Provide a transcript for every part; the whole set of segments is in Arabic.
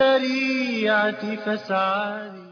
الشريعة فاسعاني.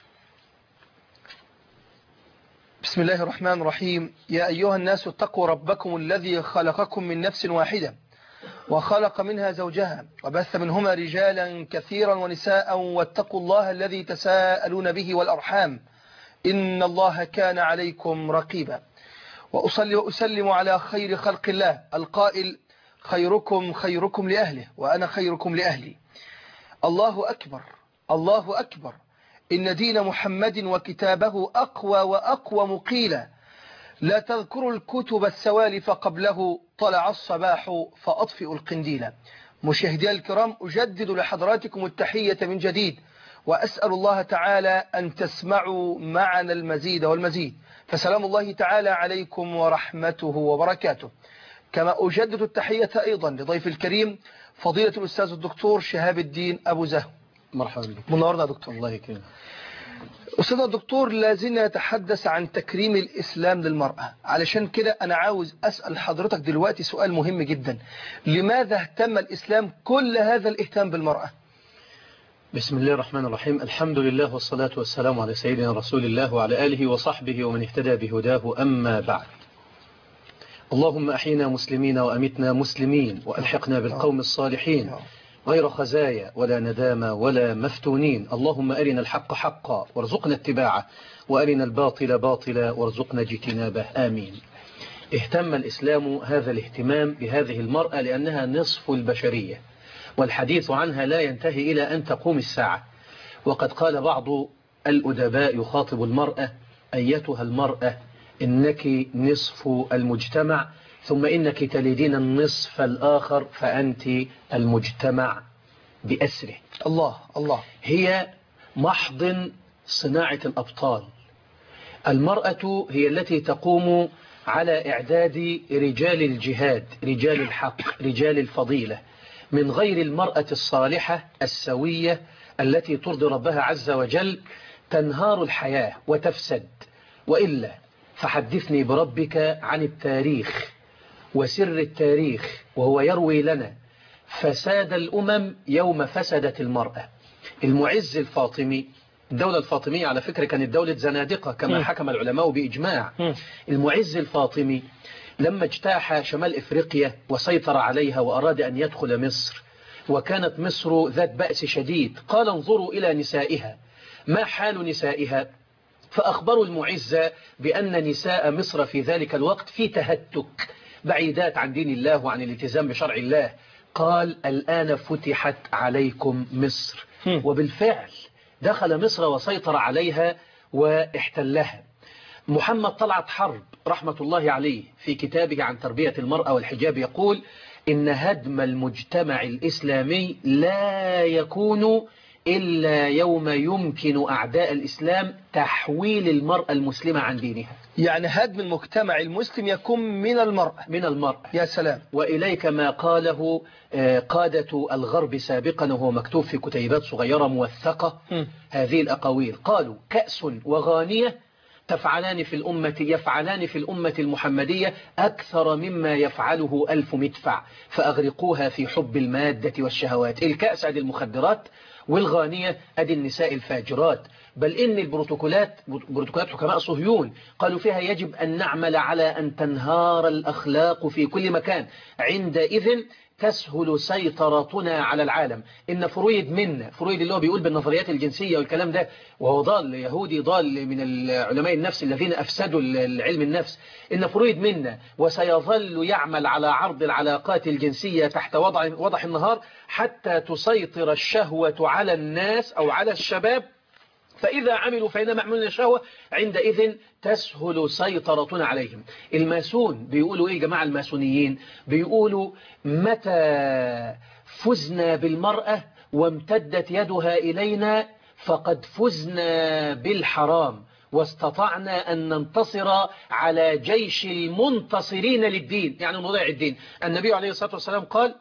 بسم الله الرحمن الرحيم. يا أيها الناس اتقوا ربكم الذي خلقكم من نفس واحدة وخلق منها زوجها وبث منهما رجالا كثيرا ونساء واتقوا الله الذي تساءلون به والأرحام إن الله كان عليكم رقيبا. وأصلي وأسلم على خير خلق الله القائل خيركم خيركم لأهله وأنا خيركم لأهلي. الله أكبر الله أكبر، إن دين محمد وكتابه أقوى وأقوى مقيلا. لا تذكروا الكتب السوالف قبله طلع الصباح فأطفئوا القنديل. مشاهدي الكرام، أجدد لحضراتكم التحية من جديد وأسأل الله تعالى أن تسمعوا معنا المزيد والمزيد، فسلام الله تعالى عليكم ورحمته وبركاته. كما أجدد التحية أيضا لضيف الكريم فضيلة الأستاذ الدكتور شهاب الدين أبو زهو. مرحبا بك. منورنا يا دكتور. الله يكرمك. أستاذ الدكتور، لازلنا نتحدث عن تكريم الإسلام للمرأة، علشان كده أنا عاوز أسأل حضرتك دلوقتي سؤال مهم جدا. لماذا اهتم الإسلام كل هذا الاهتمام بالمرأة؟ بسم الله الرحمن الرحيم. الحمد لله والصلاة والسلام على سيدنا رسول الله وعلى آله وصحبه ومن اهتدى بهداه، أما بعد. اللهم أحينا مسلمين وأمتنا مسلمين وألحقنا بالقوم الصالحين غير خزايا ولا ندامى ولا مفتونين. اللهم أرنا الحق حقا وارزقنا اتباعه وأرنا الباطل باطلا وارزقنا اجتنابه، آمين. اهتم الإسلام هذا الاهتمام بهذه المرأة لأنها نصف البشرية، والحديث عنها لا ينتهي إلى أن تقوم الساعة. وقد قال بعض الأدباء يخاطب المرأة: أيتها المرأة إنك نصف المجتمع، ثم إنك تلدين النصف الآخر فأنت المجتمع بأسره. الله الله. هي محضن صناعة الأبطال. المرأة هي التي تقوم على إعداد رجال الجهاد، رجال الحق، رجال الفضيلة. من غير المرأة الصالحة السوية التي ترضي ربها عز وجل تنهار الحياة وتفسد. وإلا فحدثني بربك عن التاريخ وسر التاريخ، وهو يروي لنا فساد الأمم يوم فسدت المرأة. المعز الفاطمي، الدولة الفاطمية على فكرة كانت دولة زنادقة كما حكم العلماء بإجماع. المعز الفاطمي لما اجتاح شمال إفريقيا وسيطر عليها وأراد أن يدخل مصر، وكانت مصر ذات بأس شديد، قال انظروا إلى نسائها، ما حال نسائها؟ فأخبروا المعز بأن نساء مصر في ذلك الوقت في تهتك، بعيدات عن دين الله وعن الالتزام بشرع الله. قال الآن فتحت عليكم مصر. وبالفعل دخل مصر وسيطر عليها واحتلها. محمد طلعت حرب رحمة الله عليه في كتابه عن تربية المرأة والحجاب يقول إن هدم المجتمع الإسلامي لا يكون إلا يوم يمكن أعداء الإسلام تحويل المرأة المسلمة عن دينها. يعني هدم المجتمع المسلم يكون من المرأة. من المرأة. يا سلام. وإليك ما قاله قادة الغرب سابقا، وهو مكتوب في كتيبات صغيرة موثقة. هذه الأقاويل قالوا كأس وغانية يفعلان في الأمة المحمدية أكثر مما يفعله 1000 مدفع، فأغرقوها في حب المادة والشهوات. الكأس أدي المخدرات، والغانية أدي النساء الفاجرات. بل إن البروتوكولات حكماء صهيون قالوا فيها يجب أن نعمل على أن تنهار الأخلاق في كل مكان، عندئذ تسهل سيطرتنا على العالم. إن فرويد اللي هو بيقول بالنظريات الجنسية والكلام ده، وهو ضال يهودي ضال من العلماء النفس الذين أفسدوا العلم النفس. إن فرويد منا وسيظل يعمل على عرض العلاقات الجنسية تحت وضح النهار حتى تسيطر الشهوة على الناس أو على الشباب، فإذا عملوا فإنما يعملون الشهوة، عندئذ تسهل سيطرتنا عليهم. الماسون بيقولوا إيه جماعة الماسونيين؟ بيقولوا متى فزنا بالمرأة وامتدت يدها إلينا فقد فزنا بالحرام واستطعنا أن ننتصر على جيش المنتصرين للدين، يعني مضيع الدين. النبي عليه الصلاة والسلام قال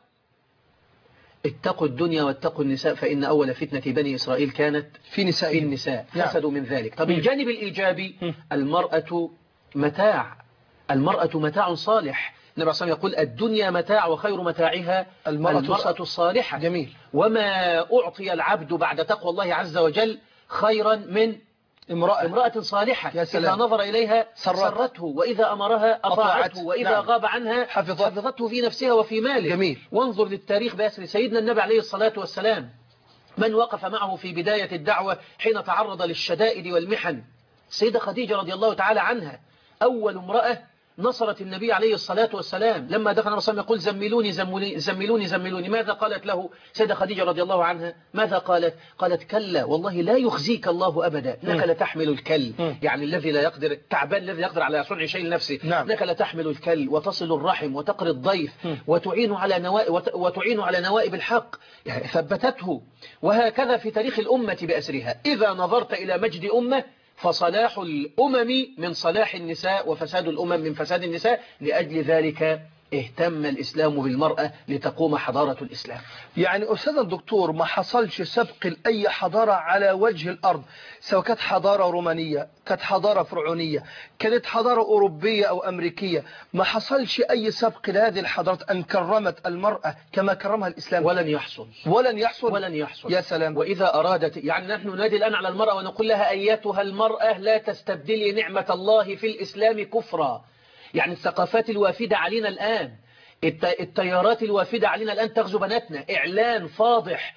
اتقوا الدنيا واتقوا النساء فإن أول فتنة بني إسرائيل كانت في النساء حسدوا من ذلك. طب الجانب الإيجابي، المرأة متاع صالح النبي صلى الله عليه وسلم يقول الدنيا متاع وخير متاعها المرأة الصالحة. جميل. وما أعطي العبد بعد تقوى الله عز وجل خيرا من امرأة صالحة إذا نظر إليها سرته وإذا أمرها أطاعته وإذا نعم. غاب عنها حفظته في نفسها وفي ماله. جميل. وانظر للتاريخ بأسر سيدنا النبي عليه الصلاة والسلام، من وقف معه في بداية الدعوة حين تعرض للشدائد والمحن؟ السيدة خديجة رضي الله تعالى عنها، أول امرأة نصرت النبي عليه الصلاة والسلام. لما دخل النبي صلى الله عليه وسلم يقول زملوني ماذا قالت له سيدة خديجة رضي الله عنها؟ ماذا قالت؟ قالت كلا والله لا يخزيك الله أبدا، إنك لتحمل الكل، يعني الذي لا يقدر، التعبان الذي يقدر على صنع شيء لنفسه، إنك لتحمل الكل وتصل الرحم وتقري الضيف وتعين على نوائب الحق، يعني ثبتته. وهكذا في تاريخ الأمة بأسرها، إذا نظرت إلى مجد أمة فصلاح الأمم من صلاح النساء وفساد الأمم من فساد النساء. لأجل ذلك اهتم الإسلام بالمرأة لتقوم حضارة الإسلام. يعني أستاذ الدكتور، ما حصلش سبق لأي حضارة على وجه الأرض، سواء كانت حضارة رومانية، كانت حضارة فرعونية، كانت حضارة أوروبية أو أمريكية، ما حصلش أي سبق لهذه الحضارات أن كرمت المرأة كما كرمها الإسلام. ولن يحصل. يا سلام. وإذا أرادت، يعني نحن ننادي الآن على المرأة ونقول لها أيتها المرأة لا تستبدلي نعمة الله في الإسلام كفرا. يعني الثقافات الوافدة علينا الآن، التيارات الوافدة علينا الآن تغزو بناتنا، إعلان فاضح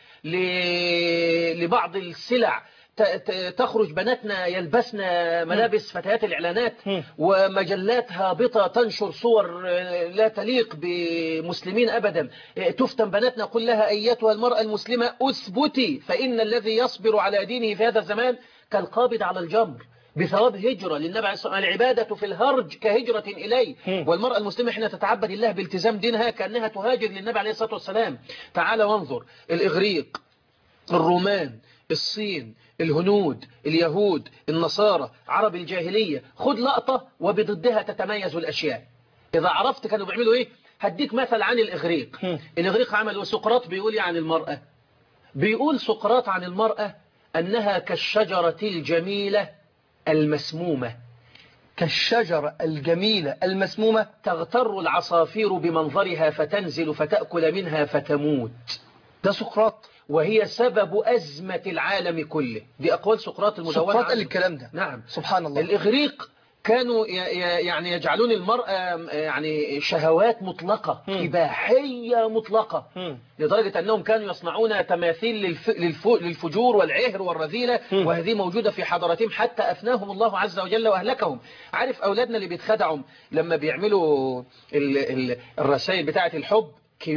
لبعض السلع تخرج بناتنا يلبسن ملابس فتيات الإعلانات، ومجلات هابطة تنشر صور لا تليق بمسلمين أبدا، تفتن بناتنا. قل لها أيتها المرأة المسلمة أثبتي، فإن الذي يصبر على دينه في هذا الزمان كالقابض على الجمر بثواب هجرة للنبي عليه الصلاة والسلام. العبادة في الهرج كهجرة إليه. والمرأة المسلمة حين تتعبد الله بالتزام دينها كأنها تهاجر للنبي عليه الصلاة والسلام. تعال وانظر الإغريق، الرومان، الصين، الهنود، اليهود، النصارى، عرب الجاهلية، خذ لقطة وبضدها تتميز الأشياء. إذا عرفت كانوا بيعملوا إيه؟ هديك مثل عن الإغريق. الإغريق عملوا، سقراط بيقول عن المرأة، بيقول سقراط عن المرأة أنها كالشجرة الجميلة المسمومة. كالشجرة الجميلة المسمومة، تغتر العصافير بمنظرها فتنزل فتأكل منها فتموت. ده سقراط، وهي سبب أزمة العالم كله. دي أقوال سقراط المدونة. سقراط قال الكلام ده. نعم، سبحان الله. الإغريق كانوا يعني يجعلون المرأة يعني شهوات مطلقة، إباحية مطلقة، لدرجة أنهم كانوا يصنعون تماثيل للفجور والعهر والرذيلة، وهذه موجودة في حضارتهم حتى أفناهم الله عز وجل وأهلكهم. عارف أولادنا اللي بيتخدعوا لما بيعملوا الرسائل بتاعة الحب؟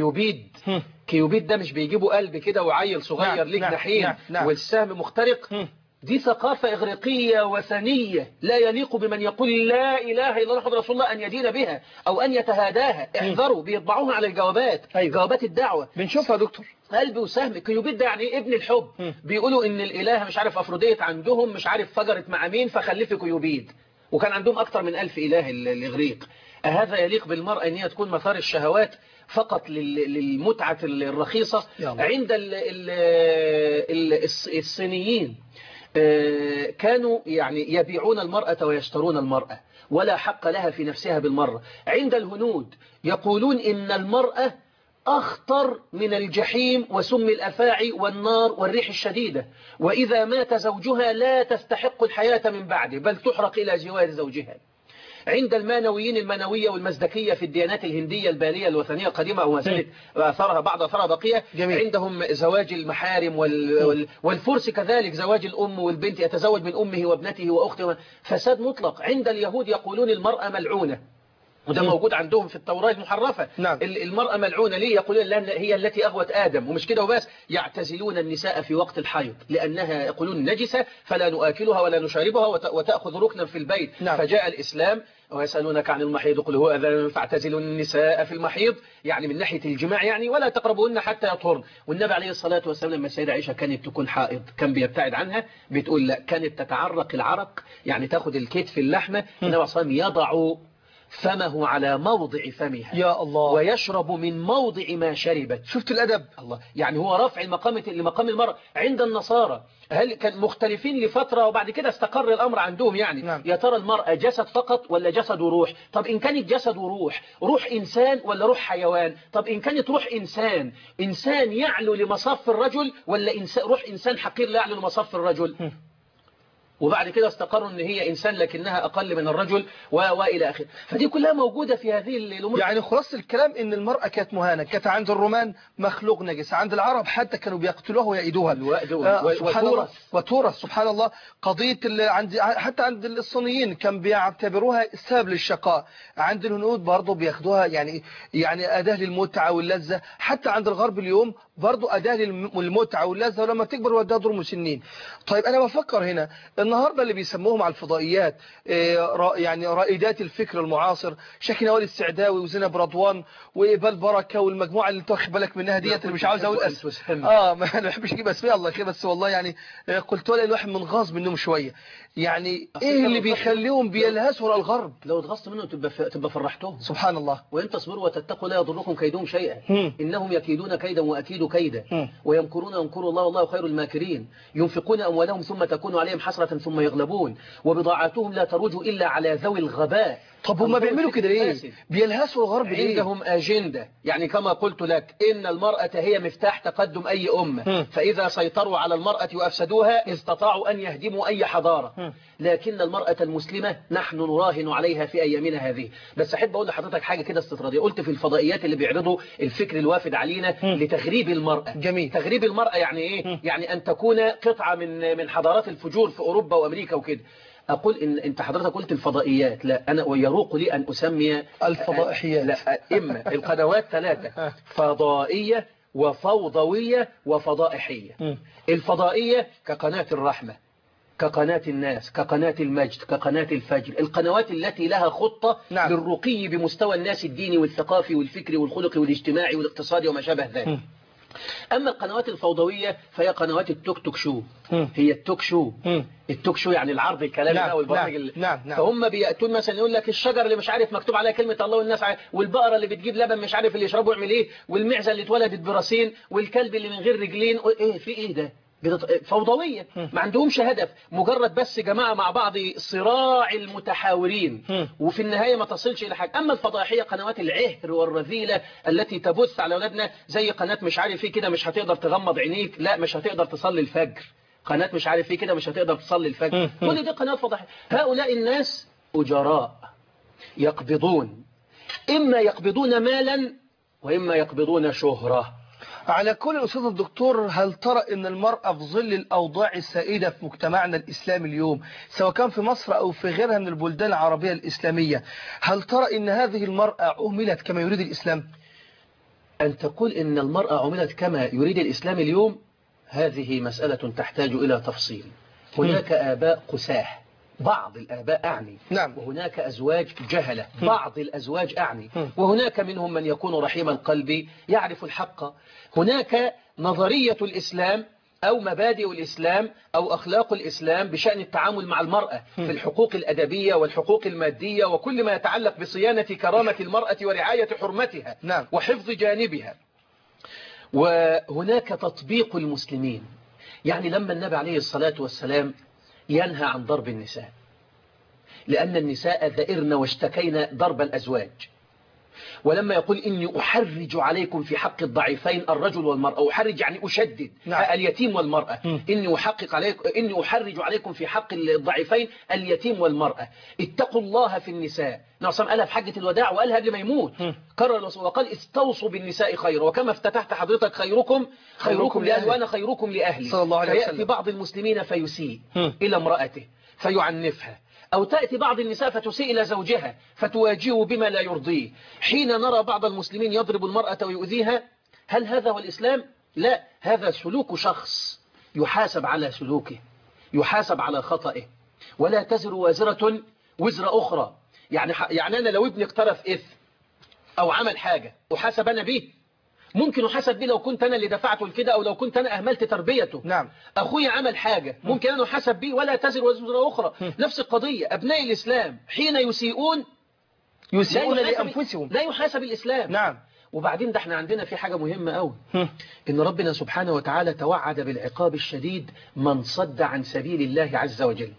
كيوبيد ده مش بيجيبوا قلب كده وعيل صغير ليه جناحين والسهم مخترق؟ دي ثقافة إغريقية وثنية لا يليق بمن يقول لا إله إلا الله محمد رسول الله أن يدين بها أو أن يتهاداها. احذروا، بيطبعوها على الجوابات. جوابات الدعوة بنشوفها دكتور، قلب وسهم. كيوبيد ده يعني ابن الحب. بيقولوا إن الإله مش عارف أفروديت عندهم مش عارف فجرت مع مين فخلفوا كيوبيد، وكان عندهم أكتر من 1000 إله الإغريق. هذا يليق بالمرأة أن هي تكون مثار الشهوات فقط للمتعة الرخيصة؟ عند الصينيين كانوا يعني يبيعون المرأة ويشترون المرأة ولا حق لها في نفسها بالمرة. عند الهنود يقولون إن المرأة أخطر من الجحيم وسم الأفاعي والنار والريح الشديدة، وإذا مات زوجها لا تستحق الحياة من بعده بل تحرق إلى جوار زوجها. عند المانويين المانوية والمزدكية في الديانات الهندية البالية الوثنية القديمة أو ما زالت أثرها بعض أثرها بقية، عندهم زواج المحارم والفرس كذلك زواج الأم والبنت، يتزوج من أمه وابنته وأخته، فساد مطلق. عند اليهود يقولون المرأة ملعونة، وده موجود عندهم في التوراة المحرفة. المرأة ملعونة ليه؟ يقولون لأن هي التي أغوت آدم. ومش كده وبس، يعتزلون النساء في وقت الحيض لأنها يقولون نجسة فلا نؤكلها ولا نشربها وتأخذ ركنا في البيت. فجاء الإسلام ويسألونك عن المحيض قل هو أذى فاعتزلوا النساء في المحيض، يعني من ناحية الجماع يعني، ولا تقربوهن حتى يطهرن. والنبي عليه الصلاة والسلام لما السيدة عائشة كانت تكون حائض كان بيبتعد عنها، بتقول لا، كانت تتعرق العرق يعني تاخد الكتف اللحمة. النبي عليه الصلاة والسلام يضع فمه على موضع فمها يا الله. ويشرب من موضع ما شربت. شفت الأدب؟ الله، يعني هو رفع لمقام المرأة. عند النصارى هل كان مختلفين لفترة وبعد كده استقر الأمر عندهم؟ يعني نعم. يا ترى المرأة جسد فقط ولا جسد وروح؟ طب إن كانت جسد وروح، روح إنسان ولا روح حيوان؟ طب إن كانت روح إنسان يعلو لمصاف الرجل ولا روح إنسان حقير لا يعلو لمصاف الرجل؟ وبعد كده استقروا ان هي انسان لكنها اقل من الرجل والى اخره. فدي كلها موجودة في هذه الامور. يعني خلاص الكلام ان المرأة كانت مهانة، كانت عند الرومان مخلوق نجس، عند العرب حتى كانوا بيقتلوها ويعيدوها. سبحان الله. وتورث سبحان الله. قضية حتى عند الصينيين كان بيعتبروها سبب للشقاء، عند الهنود برضه بياخدوها يعني أداة للمتعة واللذة، حتى عند الغرب اليوم برضه أداة للمتعة واللذة، ولما تكبر ودها دور مسنين. طيب أنا بفكر هنا النهاردة اللي بيسموهم على الفضائيات يعني رائدات الفكر المعاصر، شكي نوال السعداوي وزينب رضوان وإقبال بركة والمجموعة اللي انت واخد بالك منها ديت، اللي مش عاوز اقول ما بحبش اجيب اسماء الله كده، بس والله يعني قلت له الواحد منغاص منهم شويه. يعني ايه اللي بيخليهم بيلهسوا الغرب؟ لو اتغصت منهم تبقى فرحتهم. سبحان الله. وان تصبروا وتتقوا لا يضركم كيدهم شيئا. انهم يكيدون كيدا واكيد كيدا. ويمكرون يمكر الله والله خير الماكرين. ينفقون اموالهم ثم تكون عليهم حسرة ثم يغلبون وبضاعتهم لا تروج الا على ذوي الغباء. طب هم بيعملوا كده ليه؟ بيلهسوا الغرب ليه؟ عندهم أجندة. يعني كما قلت لك إن المرأة هي مفتاح تقدم أي أمة. فإذا سيطروا على المرأة وأفسدوها استطاعوا أن يهدموا أي حضارة. لكن المرأة المسلمة نحن نراهن عليها في أيامنا هذه. بس أحب أقول لحضرتك حاجة كده استطرادية. قلت في الفضائيات اللي بيعرضوا الفكر الوافد علينا لتغريب المرأة. جميل. تغريب المرأة يعني إيه؟ يعني أن تكون قطعة من حضارات الفجور في أوروبا وأمريكا وكده. أقول إن أنت حضرتك قلت الفضائيات، لا أنا ويروق لي أن أسمي الفضائحيات. لا، إما القنوات 3: فضائية وفوضوية وفضائحية. الفضائية كقناة الرحمة، كقناة الناس، كقناة المجد، كقناة الفجر، القنوات التي لها خطة نعم. للرقي بمستوى الناس الديني والثقافي والفكري والخلقي والاجتماعي والاقتصادي وما شابه ذلك. أما القنوات الفوضوية فهي قنوات التوك شو. هي التوك شو. التوك شو يعني العرض الكلامي نعم. والبرامج. نعم. فهم بيأتون مثلا يقول لك الشجر اللي مش عارف مكتوب عليها كلمة الله والناس والبقرة اللي بتجيب لبن مش عارف اللي يشربه يعمل ايه، والمعزة اللي اتولدت براسين، والكلب اللي من غير رجلين. ايه في ايه ده؟ فوضوية. ما عندهمش هدف، مجرد بس جماعة مع بعض صراع المتحاورين، وفي النهاية ما تصلش إلى حاجة. أما الفضائحية قنوات العهر والرذيلة التي تبث على أولادنا، زي قناة مش عارف ايه كده مش هتقدر تغمض عينيك، لا مش هتقدر تصلي الفجر، قناة مش عارف ايه كده مش هتقدر تصلي الفجر. كل دي قنوات فضائحية. هؤلاء الناس أجراء يقبضون، إما يقبضون مالا وإما يقبضون شهرة. على كل أستاذ الدكتور، هل ترى أن المرأة في ظل الأوضاع السائدة في مجتمعنا الإسلامي اليوم، سواء كان في مصر أو في غيرها من البلدان العربية الإسلامية، هل ترى أن هذه المرأة عملت كما يريد الإسلام؟ أن تقول أن المرأة عملت كما يريد الإسلام اليوم، هذه مسألة تحتاج إلى تفصيل. هناك آباء قساه، بعض الآباء أعني، نعم. وهناك أزواج جهلة، بعض الأزواج أعني، وهناك منهم من يكون رحيم القلب يعرف الحق. هناك نظرية الإسلام أو مبادئ الإسلام أو أخلاق الإسلام بشأن التعامل مع المرأة في الحقوق الأدبية والحقوق المادية وكل ما يتعلق بصيانة كرامة المرأة ورعاية حرمتها، نعم. وحفظ جانبها. وهناك تطبيق المسلمين. يعني لما النبي عليه الصلاة والسلام ينهى عن ضرب النساء، لأن النساء ذئرن واشتكين ضرب الأزواج، ولما يقول إني أحرج عليكم في حق الضعيفين الرجل والمرأة، أحرج يعني أشدد، نعم. اليتيم والمرأة، إني أحرج عليكم في حق الضعيفين اليتيم والمرأة، اتقوا الله في النساء. نعصم قالها في حجة الوداع وقالها قبل ما يموت، كرر وقال استوصوا بالنساء خيرا، وكما افتتحت حضرتك خيركم لأهلي وأنا خيركم لأهلي. صلى الله عليه وسلم. فيأتي بعض المسلمين فيسيء إلى امرأته فيعنفها، أو تأتي بعض النساء فتسيء إلى زوجها فتواجهه بما لا يرضيه. حين نرى بعض المسلمين يضرب المرأة ويؤذيها، هل هذا هو الإسلام؟ لا، هذا سلوك شخص يحاسب على سلوكه، يحاسب على خطئه، ولا تزر وازرة وزر أخرى. يعني أنا لو ابني اقترف إثم أو عمل حاجة أحاسب أنا به؟ ممكن أحاسب به لو كنت أنا اللي دفعته لكده، أو لو كنت أنا أهملت تربيته. نعم. أخوي عمل حاجة ممكن أنا أحاسب به ولا تزر وزر أخرى. نفس القضية أبناء الإسلام حين يسيئون يسيئون لأنفسهم. لا يحاسب الإسلام. نعم. وبعدين ده احنا عندنا في حاجة مهمة قوي، إن ربنا سبحانه وتعالى توعد بالعقاب الشديد من صد عن سبيل الله عز وجل.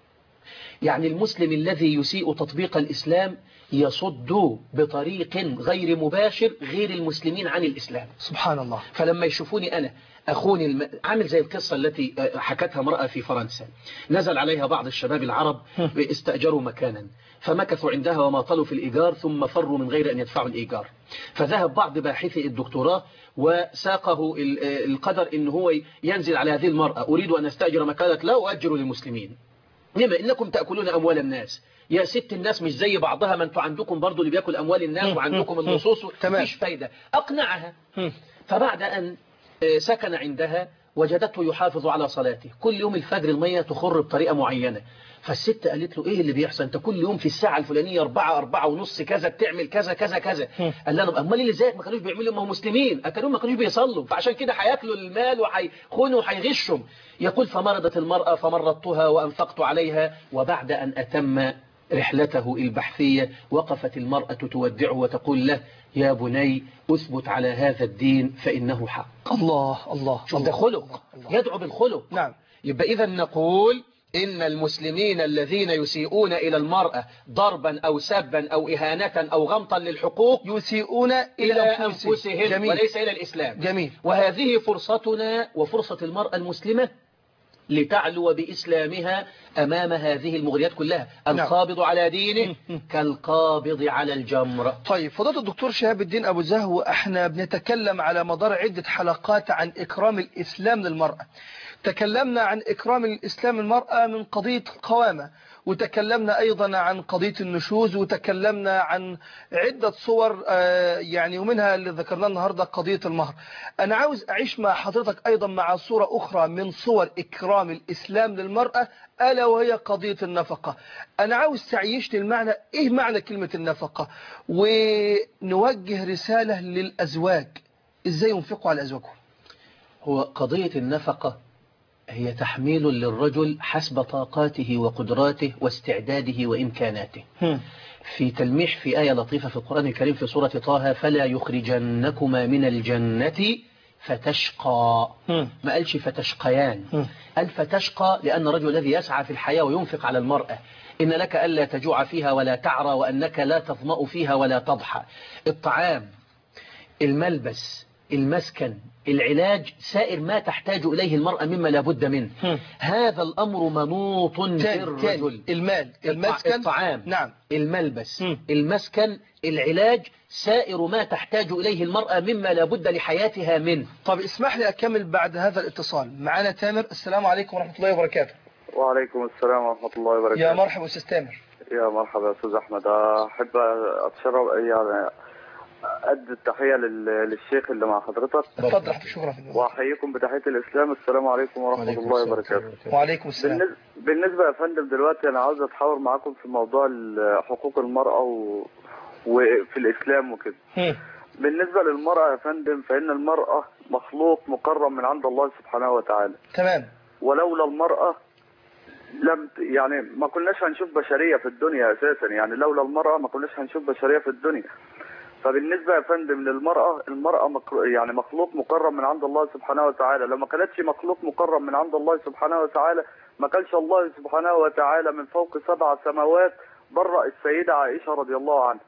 يعني المسلم الذي يسيء تطبيق الإسلام يصد بطريق غير مباشر غير المسلمين عن الإسلام. سبحان الله. فلما يشوفوني أنا أخوني عامل زي القصة التي حكتها امرأة في فرنسا، نزل عليها بعض الشباب العرب استأجروا مكانا فمكثوا عندها وماطلوا في الإيجار ثم فروا من غير أن يدفعوا الإيجار. فذهب بعض باحثي الدكتوراه وساقه القدر إن هو ينزل على هذه المرأة: أريد أن أستأجر مكانك لا أؤجر للمسلمين، لما إنكم تأكلون أموال الناس. يا ست الناس مش زي بعضها، ما انتوا عندكم برضو اللي بيأكل أموال الناس وعندكم اللصوص، مفيش فايدة. أقنعها. فبعد أن سكن عندها وجدته يحافظ على صلاته، كل يوم الفجر المية تخر بطريقة معينة. فالست قالت له: ايه اللي بيحصل؟ انت كل يوم في الساعة الفلانية 4:30 كذا بتعمل كذا كذا كذا. قال لها: امال اللي زيك ما كانوش بيعملوا، ما هم مسلمين، قتلوهم ما كانوش بيصلوا، فعشان كده هياكلوا المال وهيخونوا وهيغشهم. يقول: فمرضت المرأة فمرضتها وأنفقت عليها، وبعد أن أتم رحلته البحثية وقفت المرأة تودعه وتقول له: يا بني أثبت على هذا الدين فإنه حق. الله الله. شوف ده خلق، يدعو بالخلق. نعم. يبقى إذا نقول إن المسلمين الذين يسيئون إلى المرأة ضربا أو سبا أو إهانة أو غمطا للحقوق يسيئون إلى أنفسهم. جميل. وليس إلى الإسلام. جميل. وهذه فرصتنا وفرصة المرأة المسلمة لتعلو بإسلامها أمام هذه المغريات كلها. القابض على دينه كالقابض على الجمر. طيب فضيلة الدكتور شهاب الدين أبو زهو، احنا بنتكلم على مدار عدة حلقات عن إكرام الإسلام للمرأة. تكلمنا عن إكرام الإسلام للمرأة من قضية القوامة، وتكلمنا أيضا عن قضية النشوز، وتكلمنا عن عدة صور يعني ومنها اللي ذكرنا النهاردة قضية المهر. أنا عاوز أعيش مع حضرتك أيضا مع صورة أخرى من صور إكرام الإسلام للمرأة، ألا وهي قضية النفقة. أنا عاوز تعيشني المعنى، إيه معنى كلمة النفقة، ونوجه رسالة للأزواج إزاي ينفقوا على أزواجهم. هو قضية النفقة هي تحميل للرجل حسب طاقاته وقدراته واستعداده وإمكاناته. في تلميح في آية لطيفة في القرآن الكريم في سورة طه: فلا يخرجنكما من الجنة فتشقى. ما قالش فتشقيان، قال فتشقى، لأن الرجل الذي يسعى في الحياة وينفق على المرأة إن لك ألا تجوع فيها ولا تعرى وأنك لا تظمأ فيها ولا تضحى. الطعام، الملبس، المسكن، العلاج، سائر ما تحتاج إليه المرأة مما لابد منه. هذا الأمر منوط بالرجل. المال، المسكن، الطعام، نعم، الملبس، المسكن، العلاج، سائر ما تحتاج إليه المرأة مما لابد لحياتها منه. طب اسمح لي أكمل بعد هذا الاتصال. معنا تامر. السلام عليكم ورحمة الله وبركاته. وعليكم السلام ورحمة الله وبركاته. يا مرحبا أستاذ تامر. يا مرحبا يا أستاذ أحمد. أحب أتشرف يعني أدي التحية للشيخ اللي مع حضرتك. اتفضل. شكرا. وأحييكم بتحية الإسلام. السلام عليكم ورحمة الله وبركاته. وعليكم السلام. بالنسبة يا فندم دلوقتي أنا عاوز أتحاور معاكم في موضوع حقوق المرأة وفي الإسلام وكده. بالنسبة للمرأة يا فندم، فإن المرأة مخلوق مكرم من عند الله سبحانه وتعالى. تمام. ولولا المرأة يعني ما كناش هنشوف بشرية في الدنيا أساسا. يعني لولا المرأة ما كناش هنشوف بشرية في الدنيا. فبالنسبة يا فندم للمرأة، المرأة يعني مخلوق مكرم من عند الله سبحانه وتعالى. لو ما كانتش مخلوق مكرم من عند الله سبحانه وتعالى ما كانش الله سبحانه وتعالى من فوق 7 سماوات برأ السيدة عائشة رضي الله عنها.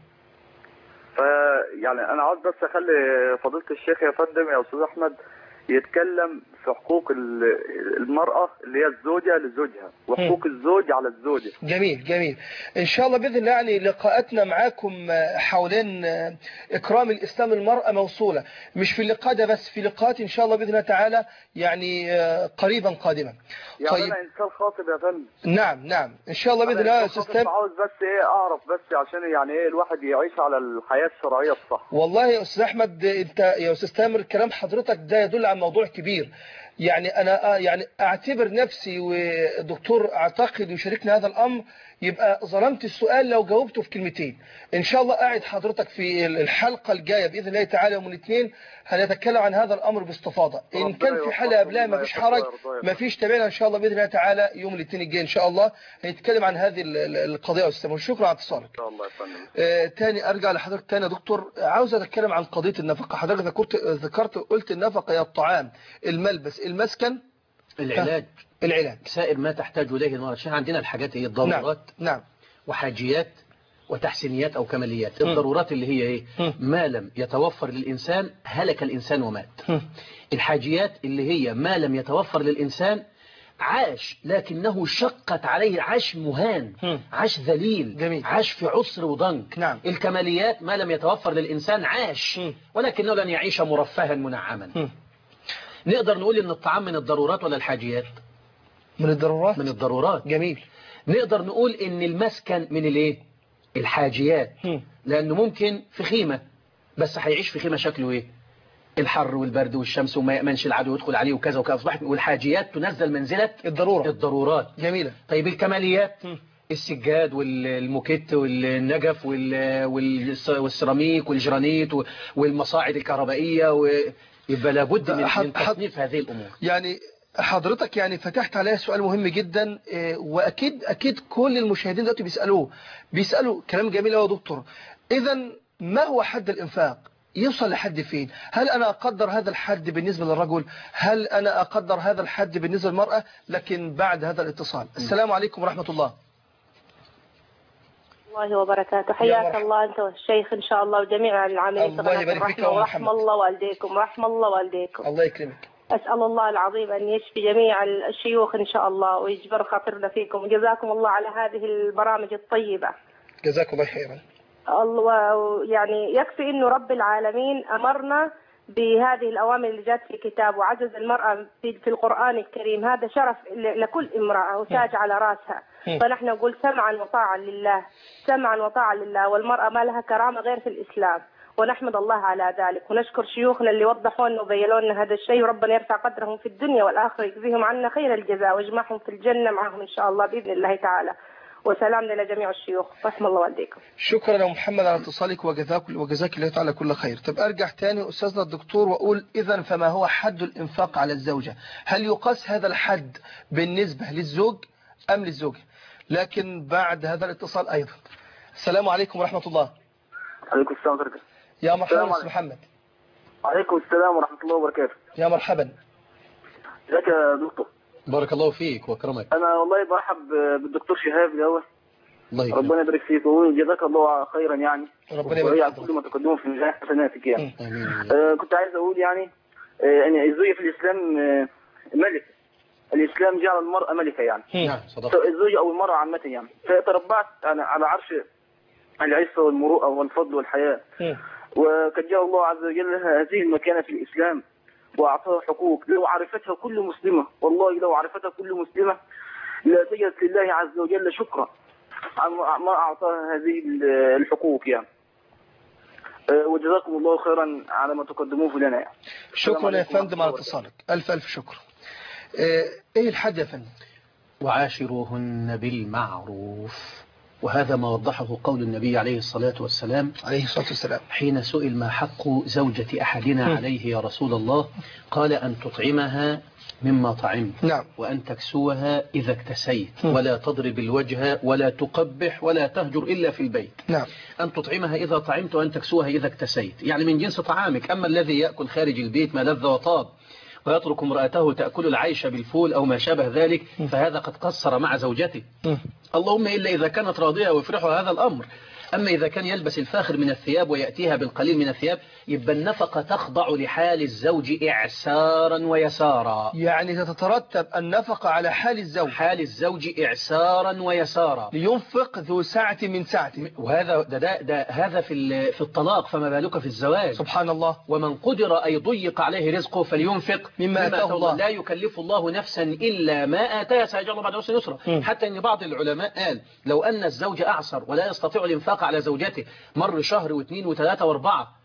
فيعني أنا عاوز بس أخلي فضيلة الشيخ يا فندم يا أستاذ أحمد يتكلم في حقوق المرأة اللي هي الزوجة لزوجها وحقوق الزوج على الزوجة. جميل جميل. إن شاء الله بإذن الله يعني لقاءاتنا معاكم حوالين إكرام الإسلام للمرأة موصولة، مش في اللقاء ده بس، في لقاءات إن شاء الله بإذن الله تعالى يعني قريبا قادما. يعني طيب. أنا إنسان خاطب يا فندم. نعم إن شاء الله بإذن الله يا أستاذ تامر. عاوز بس أعرف بس عشان يعني الواحد يعيش على الحياة الشرعية الصح. والله يا أستاذ أحمد، أنت يا أستاذ تامر كلام حضرتك ده يدل على موضوع كبير. يعني أنا يعني أعتبر نفسي ودكتور أعتقد يشاركنا هذا الأمر، يبقى ظلمت السؤال لو جاوبته في كلمتين. إن شاء الله قاعد حضرتك في الحلقة الجاية بإذن الله تعالى يوم الاثنين هنتكلم عن هذا الأمر باستفاضة. إن كان في حلقة قبلها ما فيش حرج، ما فيش تابعنا إن شاء الله بإذن الله تعالى يوم الاثنين الجاي إن شاء الله هنتكلم عن هذه القضية والسلام. شكرا على اتصالك. إن شاء الله يا فندم. تاني أرجع لحضرتك تاني يا دكتور، عاوز أتكلم عن قضية النفقة. حضرتك ذكرت قلت النفقة هي الطعام، الملبس، المسكن، العلاج سائر ما تحتاج إليه المرأة. عشان عندنا الحاجات هي الضرورات. نعم. وحاجيات وتحسينيات أو كماليات. الضرورات اللي هي إيه؟ ما لم يتوفر للإنسان هلك الإنسان ومات. الحاجيات اللي هي ما لم يتوفر للإنسان عاش لكنه شقت عليه، عاش مهان، عاش ذليل، جميل. عاش في عسر وضنك. نعم. الكماليات ما لم يتوفر للإنسان عاش ولكنه لن يعيش مرفها منعما. نقدر نقول إن الطعام من الضرورات ولا الحاجيات؟ من الضرورات. من الضرورات. جميل. نقدر نقول إن المسكن من الايه؟ الحاجيات. لأنه ممكن في خيمة بس هيعيش في خيمة شكله إيه؟ الحر والبرد والشمس وما يأمنش العدو يدخل عليه وكذا وكذا. أصبحت والحاجيات تنزل منزلة الضرورات. جميلة. طيب الكماليات السجاد والموكيت والنجف والسيراميك والجرانيت والمصاعد الكهربائية، يبقى لابد من تصنيف هذه الأمور. يعني حضرتك يعني فتحت عليها سؤال مهم جدا، وأكيد كل المشاهدين دلوقتي بيسألوا كلام جميل يا دكتور. إذا ما هو حد الإنفاق؟ يوصل لحد فين؟ هل أنا أقدر هذا الحد بالنسبة للرجل؟ هل أنا أقدر هذا الحد بالنسبة للمرأة؟ لكن بعد هذا الاتصال. السلام عليكم ورحمة الله. الله وبركاته. حياك الله أنت والشيخ إن شاء الله وجميع العاملين. الله يبارك فيك يا ورحمة الله والديكم، رحمة الله والديكم. الله يكرمك. أسأل الله العظيم أن يشفي جميع الشيوخ إن شاء الله ويجبر خاطرنا فيكم، وجزاكم الله على هذه البرامج الطيبة. جزاكم الله خيرا. الله يعني يكفي إنه رب العالمين أمرنا بهذه الأوامر اللي جاءت في كتاب، وعجز المرأة في القرآن الكريم. هذا شرف لكل امرأة وتاج على رأسها. فنحن نقول سمعا وطاعا لله، سمعا وطاعا لله، والمرأة ما لها كرامة غير في الإسلام، ونحمد الله على ذلك، ونشكر شيوخنا اللي وضحوا لنا وبينوا لنا هذا الشيء، وربنا يرفع قدرهم في الدنيا والآخرة، يجزيهم عنا خير الجزاء ويجمعهم في الجنة معهم إن شاء الله بإذن الله تعالى. وسلام لجميع الشيوخ، رحم الله والديكم. شكرا يا محمد على اتصالك، وجزاك الله تعالى كل خير. طب أرجع تاني أستاذنا الدكتور وأقول إذا فما هو حد الإنفاق على الزوجة؟ هل يقاس هذا الحد بالنسبة للزوج أم للزوجة؟ لكن بعد هذا الاتصال أيضا. السلام عليكم ورحمة الله. عليكم السلام ورحمة الله. يا مرحبا أستاذ محمد. عليكم السلام ورحمة الله وبركاته. يا مرحبا. ازيك يا دكتور؟ بارك الله فيك وكرمك. أنا والله برحب بالدكتور شهاب الأول. الله يكرمك. ربنا يبارك فيك وجزاك الله خيرا يعني. ربنا يبارك فيك. كل ما تقدمه في ميزان حسناتك يعني. آمين. كنت عايز أقول يعني أن الزوجة في الإسلام ملك. الإسلام جعل المرأة ملكة يعني. نعم صدق. الزوجة أو المرأة عامة يعني. فتربعت أنا على عرش العفة والمروءة والفضل والحياة. وقد جعل الله عز وجل هذه المكانة في الإسلام وأعطاها حقوق لو عرفتها كل مسلمة، والله لو عرفتها كل مسلمة لا تجد لله عز وجل شكرا عن ما أعطاها هذه الحقوق يعني. وجزاكم الله خيرا على ما تقدموه لنا يعني. شكرا يا فندم على اتصالك، ألف ألف شكر. إيه الحد يا فندم؟ وعاشروهن بالمعروف، وهذا ما وضحه قول النبي عليه الصلاة والسلام حين سئل ما حق زوجة أحدنا عليه يا رسول الله، قال أن تطعمها مما طعمت. نعم. وأن تكسوها إذا اكتسيت ولا تضرب الوجه ولا تقبح ولا تهجر إلا في البيت. نعم. أن تطعمها إذا طعمت وأن تكسوها إذا اكتسيت، يعني من جنس طعامك. أما الذي يأكل خارج البيت ما لذ وطاب ويترك امرأته تأكل العيش بالفول أو ما شابه ذلك فهذا قد قصر مع زوجته. اللهم إلا إذا كانت راضية ويفرحها هذا الأمر. أما إذا كان يلبس الفاخر من الثياب ويأتيها بالقليل من الثياب يبقى النفقة تخضع لحال الزوج إعسارا ويسارا. يعني تترتب النفقة على حال الزوج، حال الزوج إعسارا ويسارا، لينفق ذو سعة من سعته. وهذا هذا في الطلاق، فما بالك في الزواج؟ سبحان الله. ومن قدر أي ضيق عليه رزقه فلينفق مما آتاه الله. لا يكلف الله نفسا إلا ما آتاها، سيجعل الله بعد عسر يسرا. حتى أن بعض العلماء قال لو أن الزوج أعسر ولا يستطيع الإنفاق على زوجته، مر شهر واثنين وثلاثة واربعة،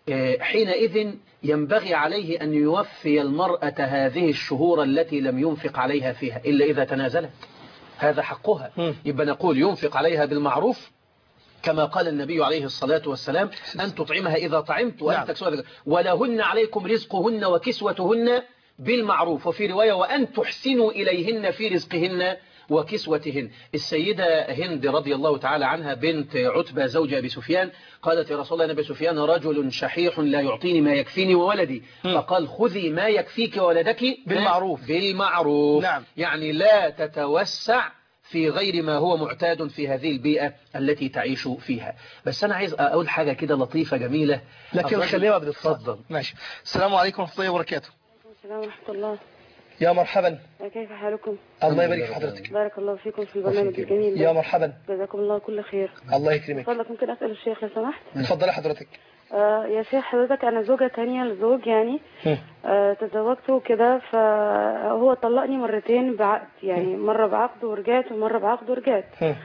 حينئذ ينبغي عليه أن يوفي المرأة هذه الشهور التي لم ينفق عليها فيها إلا إذا تنازلت، هذا حقها. يبقى نقول ينفق عليها بالمعروف كما قال النبي عليه الصلاة والسلام أن تطعمها إذا طعمت وأن تكسوها، ولهن عليكم رزقهن وكسوتهن بالمعروف، وفي رواية وأن تحسنوا إليهن في رزقهن وكسوتهن. السيدة هند رضي الله تعالى عنها بنت عتبة زوج أبي سفيان قالت يا رسول الله أبي سفيان رجل شحيح لا يعطيني ما يكفيني وولدي، فقال خذي ما يكفيك وولدك بالمعروف. نعم. يعني لا تتوسع في غير ما هو معتاد في هذه البيئة التي تعيش فيها. بس أنا عايز أقول حاجة كده لطيفة جميلة، لكن خليها بتتفضل. ماشي. السلام عليكم ورحمة الله وبركاته. السلام ورحمة الله. يا مرحبا. كيف حالكم؟ الله يبارك في حضرتك. بارك الله فيكم في البرنامج الجميل. يا مرحبا. جزاكم الله كل خير. الله يكرمك. فضلك ممكن أسأل الشيخ لو سمحت؟ اتفضلي حضرتك. يا شيخ حضرتك أنا زوجة تانية لزوج يعني تزوجته كده، فهو طلقني مرتين بعقد، يعني مرة بعقد ورجعت ومرة بعقد ورجعت.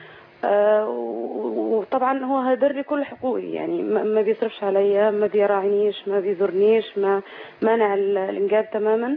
وطبعا هو هدر لي كل حقوقي، يعني ما بيصرفش عليا، ما بيراعنيش، ما بيزورنيش، ما مانع الإنجاب تماما.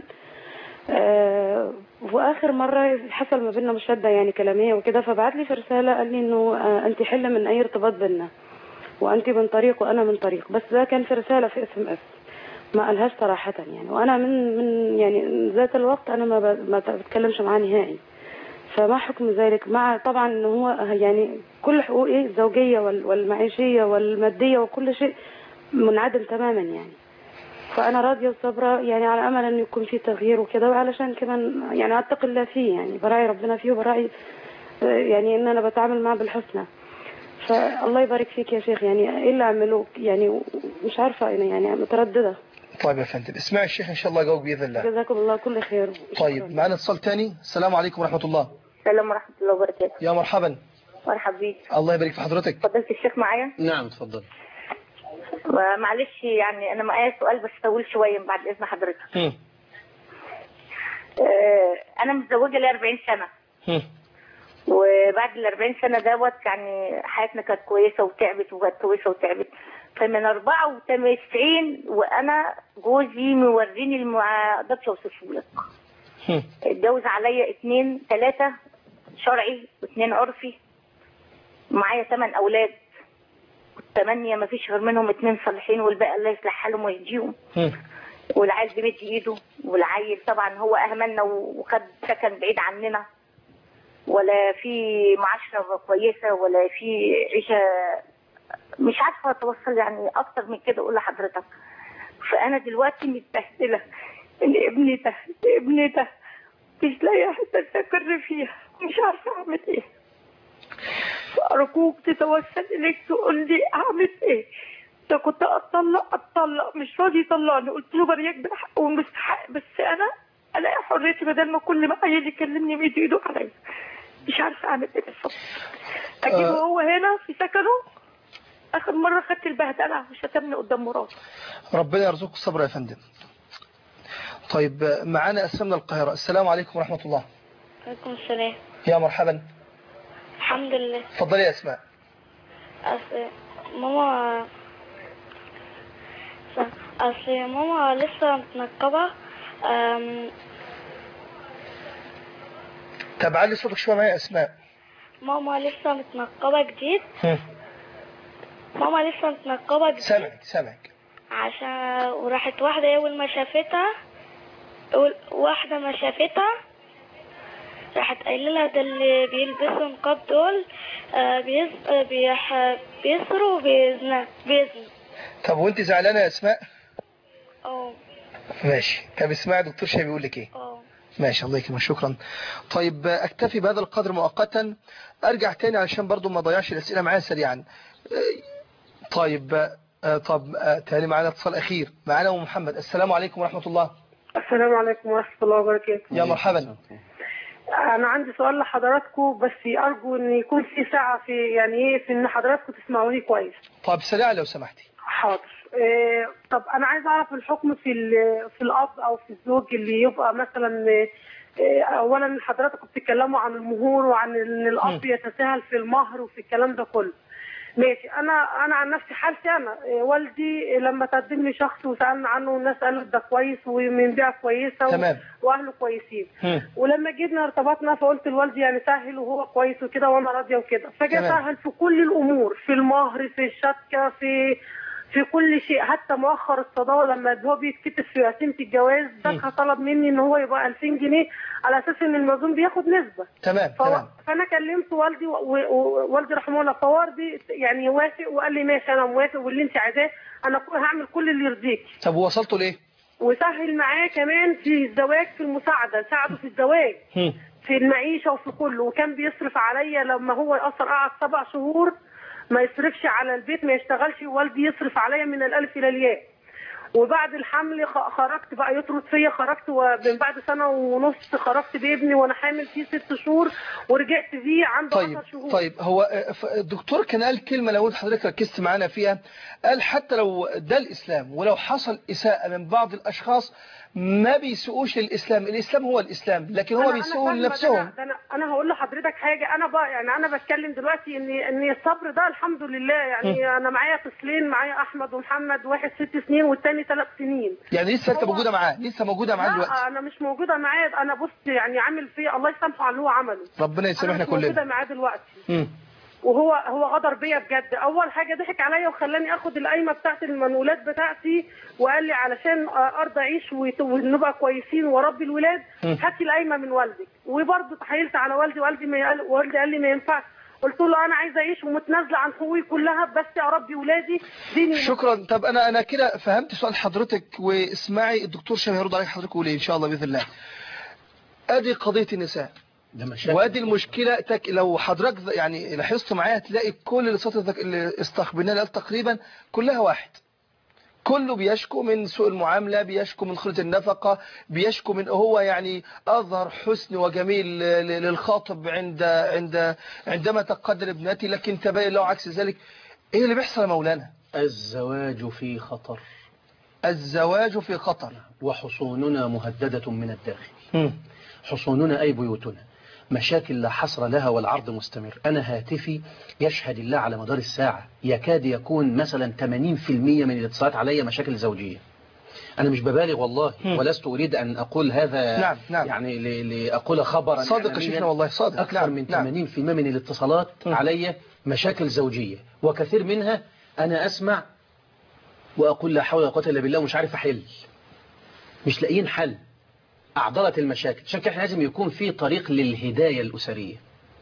واخر مره حصل ما بيننا مشاده يعني كلاميه وكده، فبعت لي في رساله قال لي انه انت حل من اي ارتباط بيننا، وانت من طريق وانا من طريق، بس ده كان في رساله في SMS ما قالهاش صراحه يعني. وانا من يعني ذات الوقت انا ما بتكلمش معاه نهائي. فما حكم ذلك؟ مع طبعا ان هو يعني كل حقوقي الزوجيه والمعيشيه والماديه وكل شيء منعدم تماما يعني. فأنا راضية وصابرة يعني على أمل أن يكون في تغيير وكده، وعلشان كمان يعني أتقي الله فيه، يعني براعي ربنا فيه وبراعي يعني أن أنا بتعامل معه بالحسنى. فالله يبارك فيك يا شيخ، يعني إيه اللي أعمله؟ يعني مش عارفة يعني مترددة. طيب يا فندم اسمعي الشيخ إن شاء الله يجاوب بإذن الله. جزاكم الله كل خير. طيب معنا اتصال تاني. السلام عليكم ورحمة الله. السلام ورحمة الله وبركاته. يا مرحبا. مرحبا بيك. الله يبارك في حضرتك. فضلت الشيخ معايا؟ نعم اتفضل. معلش يعني أنا معايا سؤال بس طويل شوية بعد إذن حضرتك. أنا متزوجة لي 40 سنة. وبعد ال 40 سنة دوت يعني حياتنا كانت كويسة وتعبت وكانت كويسة وتعبت. فمن 94 وأنا جوزي موريني المعادات اوصفه لك. اتجوز عليا 2 3 شرعي و2 عرفي. معايا 8 أولاد. 8 ما فيش غير منهم 2 صالحين والباقي الله يصلح حالهم ويهديهم. والعيل بيمد ايده، والعيل طبعا هو اهملنا وخد سكن بعيد عننا، ولا في معاشره كويسه ولا في عيشه، مش عارفه اتوصل يعني اكتر من كده اقول لحضرتك. فانا دلوقتي متبهدله ان ابني ده مش لاقي حته استقر فيها، مش عارفه اعمل ايه. فارجوك تتوسل اليك تقول لي اعمل ايه. ده كنت اتطلق مش راضي يطلقني، قلت له برياك بالحق ومستحق، بس انا الاقي حريتي بدل ما كل ما عيل يكلمني بيدي ايده عليا. مش عارفه اعمل ايه بالظبط. اجيبه هو هنا في سكنه. اخر مره خدت البهدله وشتمني قدام مراته. ربنا يرزقك الصبر يا فندم. طيب معانا اسماء من القاهره. السلام عليكم ورحمه الله. وعليكم السلام. يا مرحبا. الحمد لله. اتفضلي يا اسماء. ماما لسه متنقبة. طب علي صوتك شويه معايا يا اسماء. ماما لسه متنقبة جديد. سامعك. عشان وراحت واحدة أول ما شافتها راحت قايله لها ده اللي بيلبسوا نقاب دول بيسروا وبيزنوا. طب وانت زعلانه يا اسماء؟ ماشي. طب اسمعي دكتور شاي بيقول لك ايه. ماشي الله يكرمك شكرا. طيب اكتفي بهذا القدر مؤقتا، ارجع تاني علشان برضو ما اضيعش الاسئله معايا سريعا. طيب تاني معانا اتصال اخير. معانا ام محمد. السلام عليكم ورحمه الله. السلام عليكم ورحمه الله وبركاته. يا مرحبا. انا عندي سؤال لحضراتكم، بس ارجو ان يكون في ساعه في يعني ايه في ان حضراتكم تسمعوني كويس. طب سريع لو سمحتي. حاضر. طب انا عايز اعرف الحكم في الاب او في الزوج اللي يبقى مثلا اولا حضراتكم بتتكلموا عن المهور وعن ان الاب يتساهل في المهر وفي الكلام ده كله. ماشي. انا عن نفسي حالتي انا والدي لما تقدم لي شخص وسالنا عنه والناس قالت ده كويس ومن بيئه كويسه تمام. واهله كويسين. ولما جينا ارتبطنا فقلت لوالدي يعني سهل وهو كويس وكده وانا راضيه وكده، فجاء سهل في كل الامور، في المهر، في الشبكه، في كل شيء، حتى مؤخر الصداقه لما هو بيتكتب في قسيمه الجواز ده طلب مني ان هو يبقى 2000 جنيه على اساس ان المأذون بياخد نسبه. تمام. فانا كلمت والدي ووالدي رحمه الله، فوالدي يعني وافق وقال لي ماشي انا موافق واللي انت عايزاه انا هعمل كل اللي يرضيك. طب وصلتوا ليه؟ وسهل معاه كمان في الزواج، في المساعده، ساعده في الزواج في المعيشه وفي كله، وكان بيصرف عليا لما هو اصلا قعد 7 شهور ما يصرفش على البيت، ما يشتغلش، والدي يصرف عليا من الالف الى الياء. وبعد الحمل خرجت بقى يطرد فيا، خرجت ومن بعد 1.5 سنة خرجت بابني وانا حامل فيه 6 شهور ورجعت بيه عنده 10 شهور. طيب هو الدكتور كان قال كلمة لو حضرتك ركزت معانا فيها، قال حتى لو ده الإسلام ولو حصل إساءة من بعض الأشخاص ما بيسوقوش للإسلام، الإسلام هو الإسلام، لكن هو بيسوقوا لنفسهم. أنا هقول لحضرتك حاجة، أنا بقى يعني أنا بتكلم دلوقتي إن الصبر ده الحمد لله، يعني أنا معايا طفلين، معايا أحمد ومحمد، واحد 6 سنين والتاني 3 سنين. يعني لسه أنت موجودة معاه؟ لسه موجودة معاه دلوقتي؟ لا أنا مش موجودة معاه، أنا بص يعني عامل فيه الله يسامحه على اللي هو عمله. ربنا يسامحنا كلنا. أنا مش موجودة معاه دلوقتي. وهو غدر بيا بجد. اول حاجه ضحك عليا وخلاني اخد القايمه بتاعت المنقولات بتاعتي وقال لي علشان ارضى اعيش ونبقى كويسين واربي الولاد هاتي القايمه من والدك. وبرضه تحايلت على والدي، والدي قال لي ما ينفعش. قلت له انا عايزه اعيش ومتنازله عن حقوقي كلها بس اربي ولادي ديني. شكرا. طب انا كده فهمت سؤال حضرتك، واسمعي الدكتور شبه يرد عليك حضرتك ويقول ان شاء الله باذن الله. ادي قضيه النساء وادي المشكلة. لو حضرتك يعني لاحظت معايا هتلاقي كل اللي استخبرناه تقريبا كلها واحد، كله بيشكو من سوء المعاملة، بيشكو من خلة النفقة، بيشكو من هو يعني أظهر حسن وجميل للخاطب عندما تقدر ابنتي، لكن تبين له عكس ذلك. ايه اللي بيحصل يا مولانا؟ الزواج في خطر. الزواج في خطر. وحصوننا مهددة من الداخل. حصوننا أي بيوتنا مشاكل لا حصر لها والعرض مستمر. أنا هاتفي يشهد الله على مدار الساعة يكاد يكون مثلا 80% من الاتصالات علي مشاكل زوجية. أنا مش ببالغ والله، ولست أريد أن أقول هذا. نعم. يعني لأقول خبرا صادق شيخنا والله صادق. أكثر من 80% من الاتصالات علي مشاكل زوجية، وكثير منها أنا أسمع وأقول لا حول ولا قوة إلا بالله، ومش عارف أحل، مش لاقيين حل. أعضلت المشاكل. عشان كده لازم يكون في طريق للهداية الأسرية.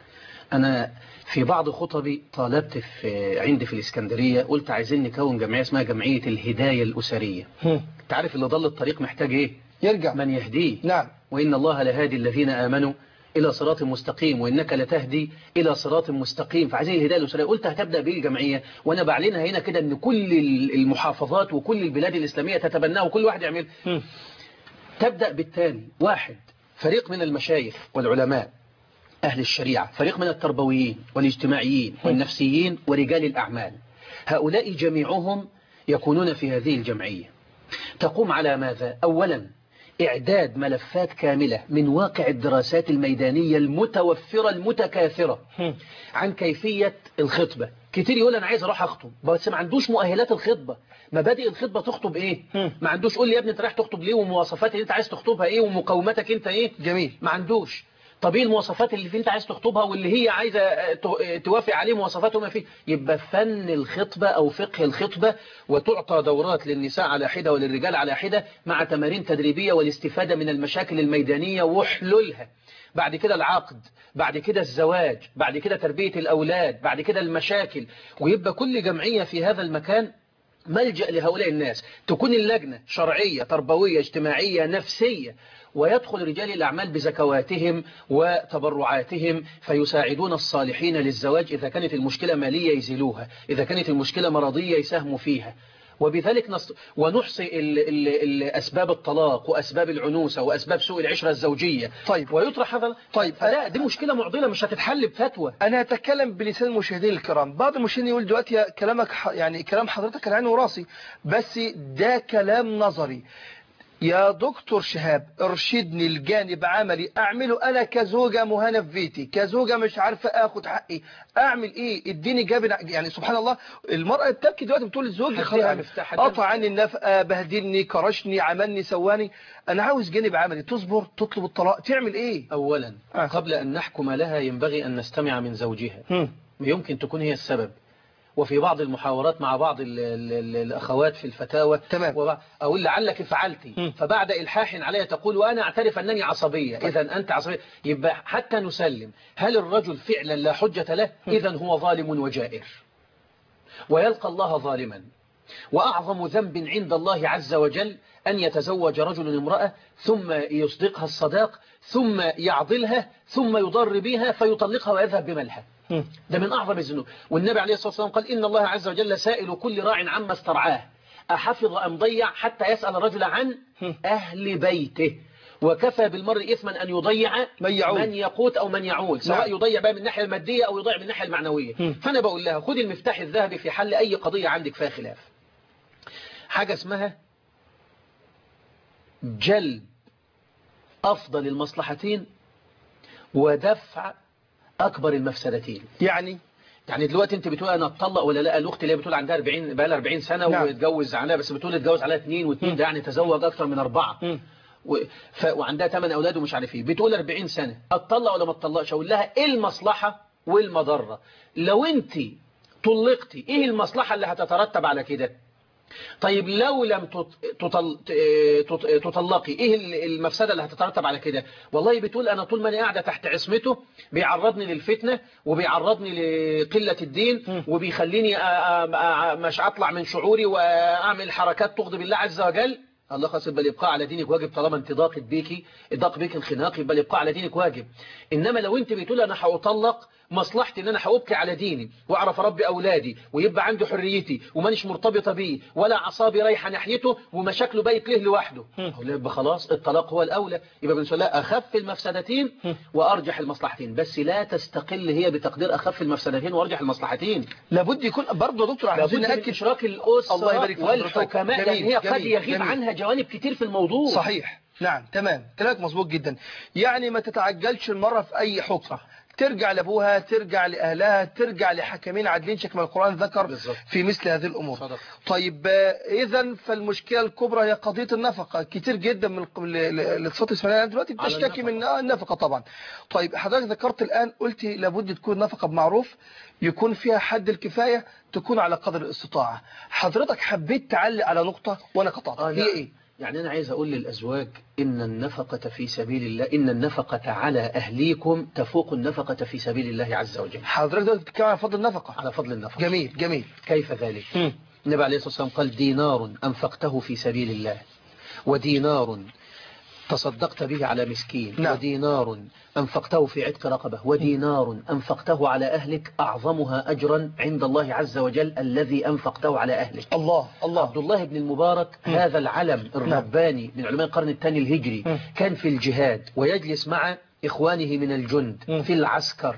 أنا في بعض خطبي طالبت عندي في الإسكندرية، قلت عايزين نكون جمعية اسمها جمعية الهداية الأسرية. تعرف اللي ضل الطريق محتاج إيه؟ يرجع من يهديه. نعم. وإن الله لهادي الذين آمنوا إلى صراط مستقيم وإنك لتهدي إلى صراط مستقيم. فعايزين الهداية الأسرية. قلت هتبدأ بإيه الجمعية، وأنا بعلنها هنا كده إن كل المحافظات وكل البلاد الإسلامية تتبناها وكل واحد يعمل. تبدأ بالتالي: 1 فريق من المشايخ والعلماء أهل الشريعة، فريق من التربويين والاجتماعيين والنفسيين ورجال الأعمال. هؤلاء جميعهم يكونون في هذه الجمعية. تقوم على ماذا؟ أولا إعداد ملفات كاملة من واقع الدراسات الميدانية المتوفرة المتكاثرة عن كيفية الخطبة. كتير يقول أنا عايز أروح أخطب بس ما عندوش مؤهلات الخطبة، مبادئ الخطبة، تخطب إيه؟ ما عندوش. قول لي يا ابني أنت رايح تخطب ليه، ومواصفات اللي أنت عايز تخطبها إيه، ومقوماتك أنت إيه؟ جميل. ما عندوش. طب ايه المواصفات اللي انت عايز تخطبها واللي هي عايزه توافق عليه مواصفاته ما فيه؟ يبقى فن الخطبة او فقه الخطبة، وتعطى دورات للنساء على حدة وللرجال على حدة مع تمارين تدريبية والاستفادة من المشاكل الميدانية وحلولها. بعد كده العقد، بعد كده الزواج، بعد كده تربية الأولاد، بعد كده المشاكل. ويبقى كل جمعية في هذا المكان ملجأ لهؤلاء الناس. تكون اللجنة شرعية تربوية اجتماعية نفسية، ويدخل رجال الأعمال بزكواتهم وتبرعاتهم فيساعدون الصالحين للزواج. إذا كانت المشكلة مالية يزيلوها، إذا كانت المشكلة مرضية يساهموا فيها. وبذلك ونحصي أسباب الطلاق وأسباب العنوسة وأسباب سوء العشرة الزوجية. طيب ويطرح هذا. طيب فلا، دي مشكلة معضلة مش هتتحل بفتوى. أنا أتكلم بلسان المشاهدين الكرام. بعض المشاهدين يقول دلوقتي كلامك يعني كلام حضرتك كان عيني وراسي، بس ده كلام نظري. يا دكتور شهاب ارشدني الجانب عملي اعمله انا كزوجة مهانة في بيتي، كزوجة مش عارفة اخد حقي، اعمل ايه؟ اديني جاب يعني سبحان الله المرأة بتبكي دلوقتي بتقول لزوجي قطع عني النفقة، بهدلني، كرشني، عملني، سواني، انا عاوز جانب عملي. تصبر، تطلب الطلاق، تعمل ايه؟ اولا قبل ان نحكم لها ينبغي ان نستمع من زوجها. يمكن تكون هي السبب. وفي بعض المحاورات مع بعض الأخوات في الفتاوى أقول لعلك فعلتي، فبعد إلحاح علي تقول وأنا أعترف أنني عصبية. إذا أنت عصبية، يبقى حتى نسلم هل الرجل فعلا لا حجة له؟ إذا هو ظالم وجائر ويلقى الله ظالما. وأعظم ذنب عند الله عز وجل أن يتزوج رجل امرأة ثم يصدقها الصداق ثم يعضلها ثم يضر بها فيطلقها ويذهب بملها. ده من أعظم الذنوب. والنبي عليه الصلاة والسلام قال إن الله عز وجل سائل كل راع عما استرعاه أحفظ أم ضيع، حتى يسأل الرجل عن أهل بيته. وكفى بالمرء إثما أن يضيع من يقوت أو من يعول، سواء يضيع بقى من الناحية المادية أو يضيع من الناحية المعنوية. فأنا بقول لها خذ المفتاح الذهبي في حل أي قضية عندك فيها خلاف. حاجة اسمها جلب أفضل المصلحتين ودفع أكبر المفسدتين. يعني دلوقتي انت بتقول انا اتطلق ولا لا؟ الاخت اللي بتقول عندها 40 بقى لها 40 سنه واتجوز عليها، بس بتقول اتجوز عليها 2 و2 ده يعني تزوج اكتر من 4 وعندها 8 اولاد ومش عارف ايه. بتقول 40 سنه اتطلق ولا ما اتطلقش؟ اقول لها ايه المصلحه والمضره؟ لو انت طلقتي ايه المصلحه اللي هتترتب على كده؟ طيب لو لم تطلقي ايه المفسدة اللي هتترتب على كده؟ والله بتقول انا طول ما انا قاعدة تحت عصمته بيعرضني للفتنة وبيعرضني لقلة الدين وبيخليني مش اطلع من شعوري واعمل حركات تغضب الله عز وجل. الله خاص يبقى الابقاء على دينك واجب، طالما انت ضاقت بيكي انخناق يبقى الابقاء على دينك واجب. انما لو انت بتقول انا هطلق مصلحتي ان انا هابقي على ديني واعرف اربي اولادي ويبقى عندي حريتي ومانيش مرتبطه بيه ولا اعصابي رايحه ناحيته ومشاكله بايت له لوحده، يبقى خلاص الطلاق هو الاولى. يبقى بنقول لها اخف المفسدتين وارجح المصلحتين، بس لا تستقل هي بتقدير اخف المفسدتين وارجح المصلحتين. لابد يكون برضه دكتور عايزين ناكد اشراك الاسره والحكماء، لان هي قد يغيب عنها جوانب كتير في الموضوع. صحيح، نعم، تمام، كلامك مظبوط جدا. يعني ما تتعجلش المرة في أي حكم، ترجع لأبوها، ترجع لأهلها، ترجع لحكمين عادلين شكل ما القرآن ذكر بالزبط. في مثل هذه الأمور. صدق. طيب إذن فالمشكلة الكبرى هي قضية النفقة. كتير جدا من الاقتصاد الإسماعيلية دلوقتي بتشتكي من النفقة طبعا. طيب حضرتك ذكرت الآن قلت لابد تكون نفقة بمعروف، يكون فيها حد الكفاية، تكون على قدر الاستطاعة. حضرتك حبيت تعلق على نقطة وأنا قطعتها، هي إيه؟ يعني أنا عايز أقول للأزواج إن النفقة في سبيل الله، إن النفقة على أهليكم تفوق النفقة في سبيل الله عز وجل. حضرتك دلوقتي بتتكلم على فضل النفقة. على فضل النفقة. جميل جميل. كيف ذلك؟ النبي عليه الصلاة والسلام قال دينار أنفقته في سبيل الله ودينار تصدقت به على مسكين. نعم. ودينار أنفقته في عتق رقبة ودينار أنفقته على أهلك أعظمها أجرا عند الله عز وجل الذي أنفقته على أهلك. الله الله. عبد الله بن المبارك هذا العلم الرباني من علماء القرن الثاني الهجري كان في الجهاد ويجلس مع إخوانه من الجند في العسكر،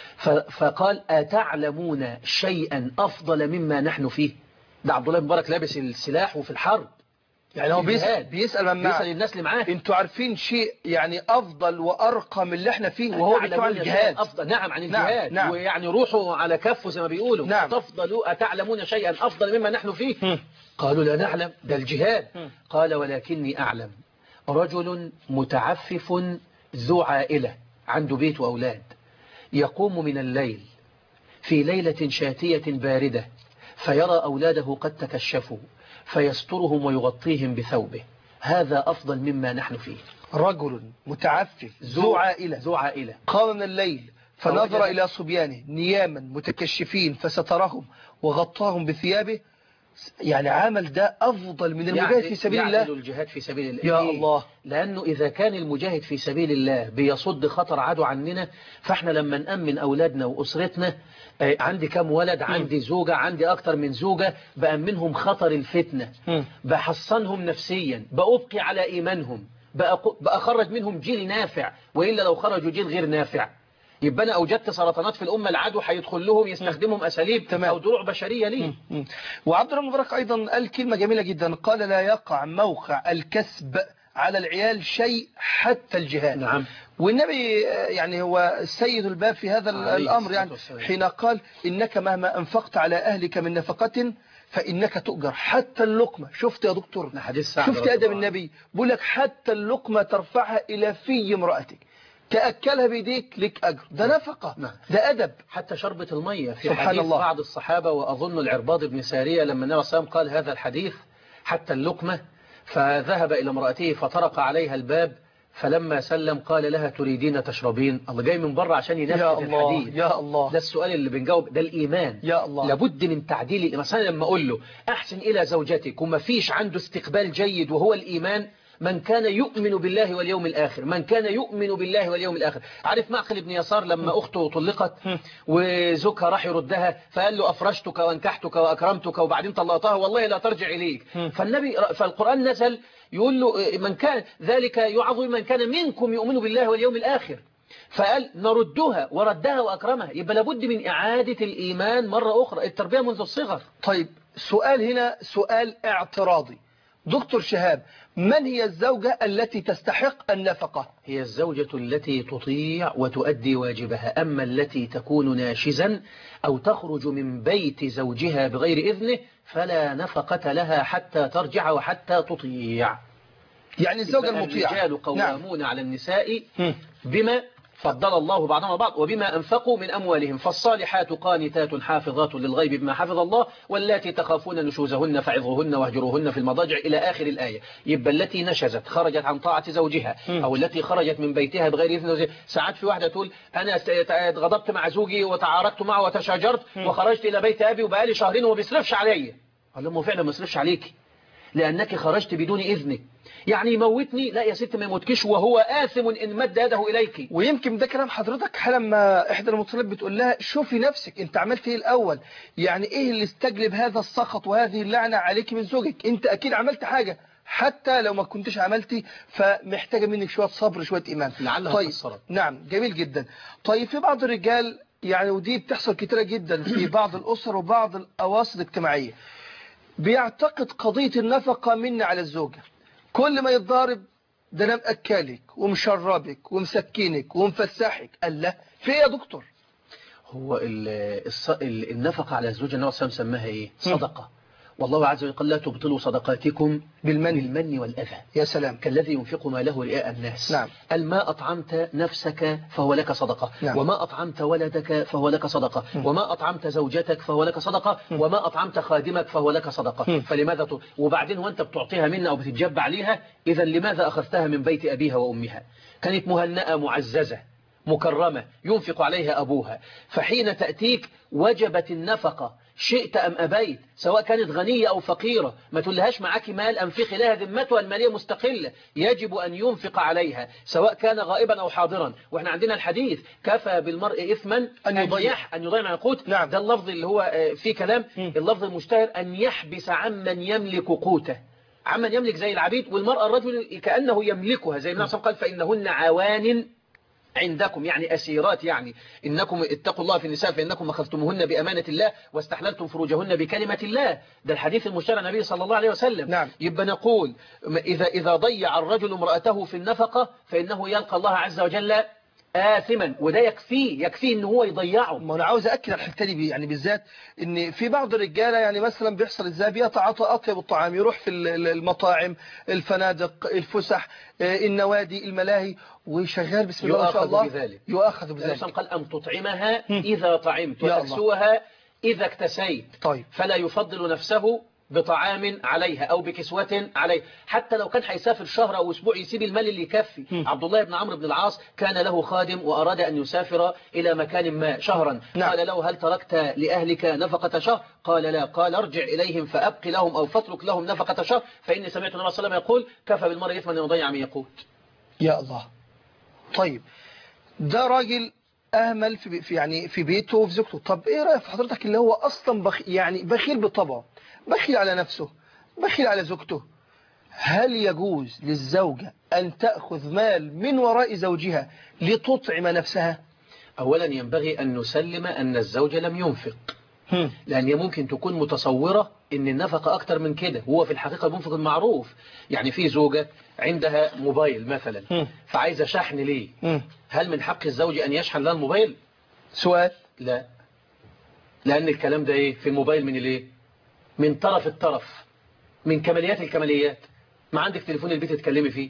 فقال أتعلمون شيئا أفضل مما نحن فيه؟ ده عبد الله بن المبارك لابس السلاح وفي الحرب، يعني هو بيسأل الناس اللي معاه، انتوا عارفين شيء يعني افضل وارقى من اللي احنا فيه؟ وهو بيتكلم عن الجهاد. افضل. نعم، عن الجهاد. نعم. ويعني روحوا على كفه زي ما بيقولوا. نعم. اتعلمون شيئا افضل مما نحن فيه؟ قالوا لا نعلم، ده الجهاد. قال ولكني اعلم رجل متعفف ذو عائلة عنده بيت واولاد يقوم من الليل في ليلة شاتية باردة فيرى اولاده قد تكشفوا فيسترهم ويغطيهم بثوبه، هذا أفضل مما نحن فيه. رجل متعفف ذو عائلة قام من الليل فنظر إلى صبيانه نياما متكشفين فسترهم وغطاهم بثيابه، يعني عمل ده أفضل من المجاهد في سبيل الله. الجهاد في سبيل الله يا الله. لأنه إذا كان المجاهد في سبيل الله بيصد خطر عدو عننا، فإحنا لما نأمن أولادنا وأسرتنا، عندي كم ولد، عندي زوجة، عندي أكتر من زوجة، بأمنهم خطر الفتنة، بحصنهم نفسيا، بأبقي على إيمانهم، بأخرج منهم جيل نافع، وإلا لو خرجوا جيل غير نافع يبقى أنا أوجدت سرطانات في الأمة، العدو هيدخل لهم يستخدمهم أساليب أو دروع بشرية ليه. وعبد الله بن مبارك أيضا قال كلمة جميلة جدا، قال لا يقع موقع الكسب على العيال شيء حتى الجهاد. نعم. والنبي يعني هو سيد الباب في هذا الأمر، يعني حين قال إنك مهما أنفقت على أهلك من نفقة فإنك تؤجر حتى اللقمة. شفت يا دكتور، شفت أدب النبي، بقول لك حتى اللقمة ترفعها إلى في امرأتك تأكلها بيديك لك أجر. ده نفقة. ده أدب. حتى شربة المية في حديث الله. بعض الصحابة وأظن العرباض بن سارية لما النبي صلى الله عليه وسلم قال هذا الحديث حتى اللقمة، فذهب إلى امرأته فطرق عليها الباب، فلما سلم قال لها تريدين تشربين؟ الله جاي من بره عشان ينفذ الحديث. يا الله، ده السؤال اللي بنجاوب، ده الإيمان. يا الله، لابد من تعديل. مثلا لما أقول له أحسن إلى زوجتك وما فيش عنده استقبال جيد وهو الإيمان، من كان يؤمن بالله واليوم الآخر، من كان يؤمن بالله واليوم الآخر. عارف معقل بن يسار لما أخته طلقت وزوجها راح يردها فقال له أفرشتك وانكحتك وأكرمتك وبعدين طلقتها والله لا ترجع إليك. فالقرآن نزل يقول له من كان ذلك يعظم من كان منكم يؤمن بالله واليوم الآخر، فقال نردها وردها وأكرمها. يبقى لابد من إعادة الإيمان مرة أخرى، التربية منذ الصغر. طيب سؤال هنا، سؤال اعتراضي. دكتور شهاب، من هي الزوجة التي تستحق النفقة؟ هي الزوجة التي تطيع وتؤدي واجبها. أما التي تكون ناشزا أو تخرج من بيت زوجها بغير إذنه فلا نفقة لها حتى ترجع وحتى تطيع. يعني الزوجة المطيعة. الرجال قوامون على النساء بما فضل الله بعضهم على بعض وبما أنفقوا من أموالهم، فالصالحات قانتات حافظات للغيب بما حفظ الله، واللاتي تخافون نشوزهن فعظوهن واهجروهن في المضاجع إلى آخر الآية. يبقى التي نشزت خرجت عن طاعة زوجها أو التي خرجت من بيتها بغير إذن زوجها. ساعات في واحدة تقول أنا غضبت مع زوجي وتعاركت معه وتشاجرت وخرجت إلى بيت أبي وبقالي شهرين وما بيصرفش عليا. قال لهم فعلا ما يصرفش عليك لأنك خرجت بدون إذنك. يعني يموتني؟ لا يا ست ما يموتكش وهو آثم إن مد يده إليك. ويمكن ده كلام حضرتك لما إحدى المطلب بتقول لها شوفي نفسك أنت عملت إيه الأول، يعني إيه اللي استجلب هذا السخط وهذه اللعنة عليك من زوجك؟ أنت أكيد عملت حاجة، حتى لو ما كنتش عملتي فمحتاجة منك شوية صبر شوية إيمان. طيب نعم جميل جدا. طيب في بعض الرجال يعني ودي بتحصل كتيرة جدا في بعض الأسر وبعض الأواسط الاجتماعية، بيعتقد قضية النفقة مني على الزوجة، كل ما يتضارب ده انا مأكلك ومشربك ومسكنك ومفسحك. قال لا في يا دكتور؟ هو النفقة على الزوجة النبي صلى الله عليه وسلم سماها ايه؟ صدقة. والله عز وجل قال لا تبطلوا صدقاتكم بالمن والأذى. يا سلام. كالذي ينفق ماله رئاء الناس. نعم. ما أطعمت نفسك فهو لك صدقة. نعم. وما أطعمت ولدك فهو لك صدقة. وما أطعمت زوجتك فهو لك صدقة. وما أطعمت خادمك فهو لك صدقة. فلماذا وبعدين وانت بتعطيها منها أو بتتجب عليها، إذا لماذا أخذتها من بيت أبيها وأمها؟ كانت مهنأة معززة مكرمة ينفق عليها أبوها، فحين تأتيك وجبت النفقة شئت أم أبيت، سواء كانت غنية أو فقيرة. ما تقولهاش معك مال أنفقي لها، ذمتها المالية مستقلة، يجب أن ينفق عليها سواء كان غائبا أو حاضرا. وإحنا عندنا الحديث كفى بالمرء إثما أن يضيع مع القوت. نعم. ده اللفظ اللي هو في كلام اللفظ المشتهر أن يحبس عمن يملك قوته، عمن يملك زي العبيد، والمرأة الرجل كأنه يملكها زي النبي صلى الله عليه وسلم قال فإنهن عوان عندكم، يعني أسيرات، يعني إنكم اتقوا الله في النساء فإنكم أخذتموهن بأمانة الله واستحللتم فروجهن بكلمة الله. ده الحديث المشترى النبي صلى الله عليه وسلم. نعم. يبقى نقول إذا ضيع الرجل امرأته في النفقة فإنه يلقى الله عز وجل آثما، وده يكفيه ان هو يضيعه. ما انا عاوز اكد على الحته دي يعني بالذات، ان في بعض الرجاله يعني مثلا بيحصل ازاي، بيتعاطى اطيب الطعام، يروح في المطاعم، الفنادق، الفسح، النوادي، الملاهي، وشغال بسم الله ما شاء الله يؤاخذ بذلك. قال أن تطعمها إذا طعمت وتكسوها إذا اكتسيت. طيب. فلا يفضل نفسه بطعام عليها أو بكسوة عليها، حتى لو كان هيسافر شهر أو أسبوع يسيب المال اللي يكفي. عبد الله بن عمرو بن العاص كان له خادم وأراد أن يسافر إلى مكان ما شهرا. نعم. قال له هل تركت لأهلك نفقة شهر؟ قال لا. قال ارجع إليهم فأبق لهم أو فاترك لهم نفقة شهر، فإني سمعت النبي صلى الله عليه وسلم يقول كفى بالمرء إثما أن يضيع من يقوت. يا الله. طيب ده راجل أهمل في بيته وفي زوجته. طب إيه رأيك في حضرتك اللي هو أصلا بخيل بطبعه، بخيل على نفسه، بخيل على زوجته؟ هل يجوز للزوجة أن تأخذ مال من وراء زوجها لتطعم نفسها؟ أولا ينبغي أن نسلم أن الزوج لم ينفق، لأن ممكن تكون متصورة ان النفقة اكتر من كده، هو في الحقيقة المنفق المعروف. يعني في زوجة عندها موبايل مثلا فعايزة شحن ليه، هل من حق الزوج ان يشحن لها الموبايل؟ سؤال. لا، لان الكلام ده ايه في الموبايل من الايه، من طرف الطرف، من كماليات الكماليات. ما عندك تليفون البيت تتكلمي فيه،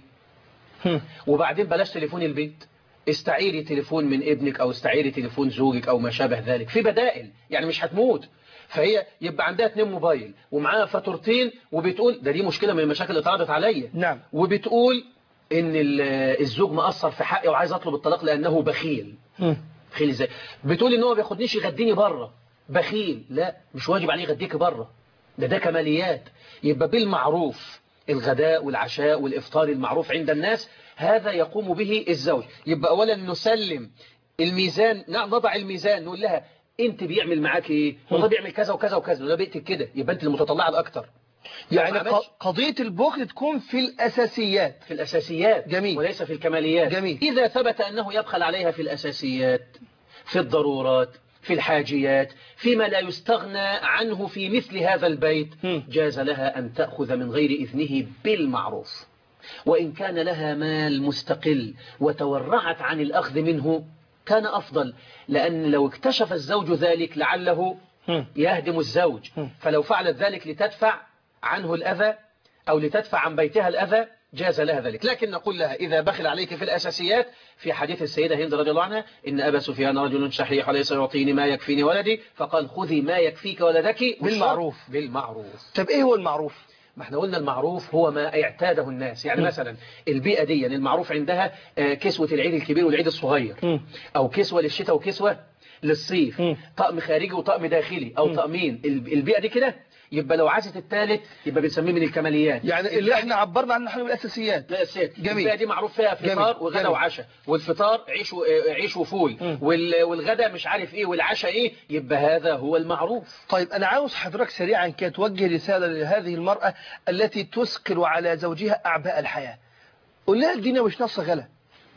وبعدين بلاش تليفون البيت، استعيري تليفون من ابنك او استعيري تليفون زوجك او ما شابه ذلك، في بدائل يعني مش هتموت. فهي يبقى عندها 2 موبايل ومعاها فاتورتين وبتقول دي مشكلة من المشاكل اللي اتعرضت عليا. نعم. وبتقول ان الزوج مقصر في حقي وعايز اطلب الطلاق لانه بخيل. بخيل ازاي؟ بتقول ان هو بياخدنيش يغديني بره، بخيل. لا، مش واجب عليه يغديك بره، ده كماليات. يبقى بالمعروف الغداء والعشاء والإفطار المعروف عند الناس، هذا يقوم به الزوج. يبقى أولا نسلم الميزان، نضع الميزان، نقول لها أنت بيعمل معاك إيه؟ والله بيعمل كذا وكذا وكذا، ولا بيئتك كده، يبقى أنت المتطلعة الأكتر. يعني قضية البخل تكون في الأساسيات. في الأساسيات. جميل. وليس في الكماليات. جميل. إذا ثبت أنه يبخل عليها في الأساسيات، في الضرورات، في الحاجيات، فيما لا يستغنى عنه في مثل هذا البيت، جاز لها أن تأخذ من غير إذنه بالمعروف. وإن كان لها مال مستقل وتورعت عن الأخذ منه كان أفضل، لأن لو اكتشف الزوج ذلك لعله يهدم الزوج، فلو فعلت ذلك لتدفع عنه الأذى أو لتدفع عن بيتها الأذى جاز لها ذلك. لكن نقول لها إذا بخل عليك في الأساسيات، في حديث السيدة هند رضي الله عنها إن أبا سفيان رجل شحيح ليس يعطيني ما يكفيني ولدي، فقال خذي ما يكفيك ولدك بالمعروف. بالمعروف. طب إيه هو المعروف؟ ما احنا قلنا المعروف هو ما اعتاده الناس. يعني مثلا البيئة دي المعروف عندها كسوة العيد الكبير والعيد الصغير، أو كسوة للشتاء وكسوة للصيف، طقم خارجي وطقم داخلي أو طقمين. البيئة دي كده، يبقى لو عازت الثالث يبقى بنسميه من الكماليات. يعني اللي احنا عبرنا عنه نحن بالاساسيات. جميل. البيئة دي معروف فيها فطار وغدا وعشاء، والفطار عيش وفول، والغدا مش عارف ايه، والعشاء ايه، يبقى هذا هو المعروف. طيب انا عاوز حضرتك سريعا كده توجه رسالة لهذه المرأة التي تثقل على زوجها اعباء الحياة. قول لها الدنيا مش ناقصه غلا.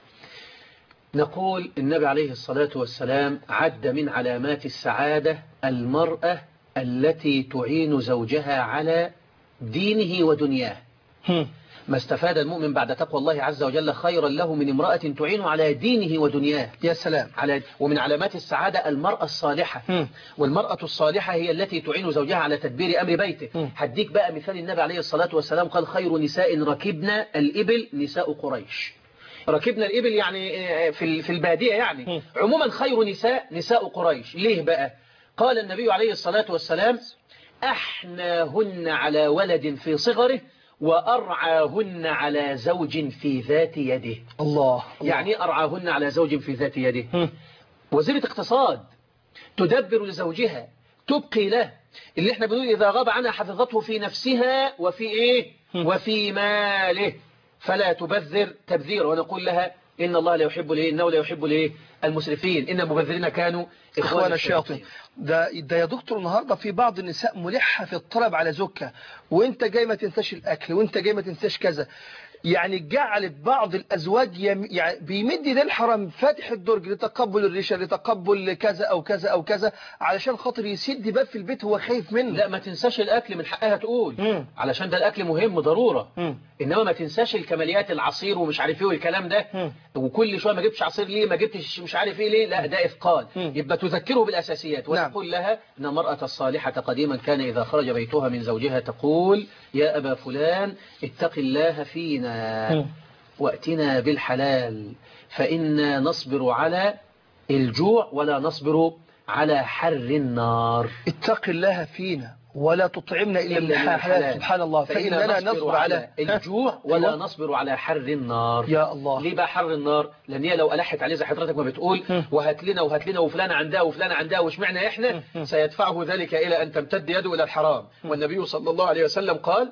نقول النبي عليه الصلاة والسلام عد من علامات السعادة المرأة التي تعين زوجها على دينه ودنياه. ما استفاد المؤمن بعد تقوى الله عز وجل خيرا له من امرأة تعين على دينه ودنياه. يا سلام. ومن علامات السعادة المرأة الصالحة. والمرأة الصالحة هي التي تعين زوجها على تدبير أمر بيته. هديك بقى مثال النبي عليه الصلاة والسلام قال خير نساء ركبنا الإبل نساء قريش. ركبنا الإبل يعني في البادية، يعني عموما خير نساء قريش. ليه بقى؟ قال النبي عليه الصلاة والسلام أحناهن على ولد في صغره وأرعاهن على زوج في ذات يده. الله. يعني أرعاهن على زوج في ذات يده. وزيرة اقتصاد تدبر لزوجها، تبقي له، اللي احنا بنقول إذا غاب عنها حفظته في نفسها وفي إيه وفي ماله، فلا تبذر تبذير. ونقول لها إن الله لا يحب ليه، إنه لا يحب ليه المسرفين، إن المبذرين كانوا إخوان الشياطين. ده يا دكتور النهاردة في بعض النساء ملحة في الطلب على زوجها، وانت جاي ما تنساش الأكل، وانت جاي ما تنساش كذا. يعني جعلت بعض الأزواج يعني بيمد ده الحرام فاتح الدرج لتقبل الريشة، لتقبل كذا أو كذا أو كذا، علشان خاطر يسد باب في البيت هو خايف منه. لا، ما تنساش الأكل، من حقها تقول علشان ده الأكل مهم ضرورة. إنما ما تنساش الكماليات، العصير ومش عارف ايه والكلام ده. وكل شوية ما جبتش عصير ليه، ما جبتش مش عارف ايه ليه، لا ده إثقال. يبقى تذكره بالأساسيات. وتقول لها إن المرأة الصالحة قديما كان إذا خرج بيتها من زوجها تقول يا أبا فلان اتق الله فينا وأتنا بالحلال فإنا نصبر على الجوع ولا نصبر على حر النار. اتق الله فينا ولا تطعمنا إلا من حلال. سبحان الله. فإننا نصبر على الجوع ولا نصبر على حر النار. يا الله. ليه بقى حر النار؟ لأن هي لو ألحت عليه زي حضرتك ما بتقول وهات لنا وهات لنا وفلان عندها وفلان عندها واشمعنا إحنا، سيدفعه ذلك إلى أن تمتد يده إلى الحرام. والنبي صلى الله عليه وسلم قال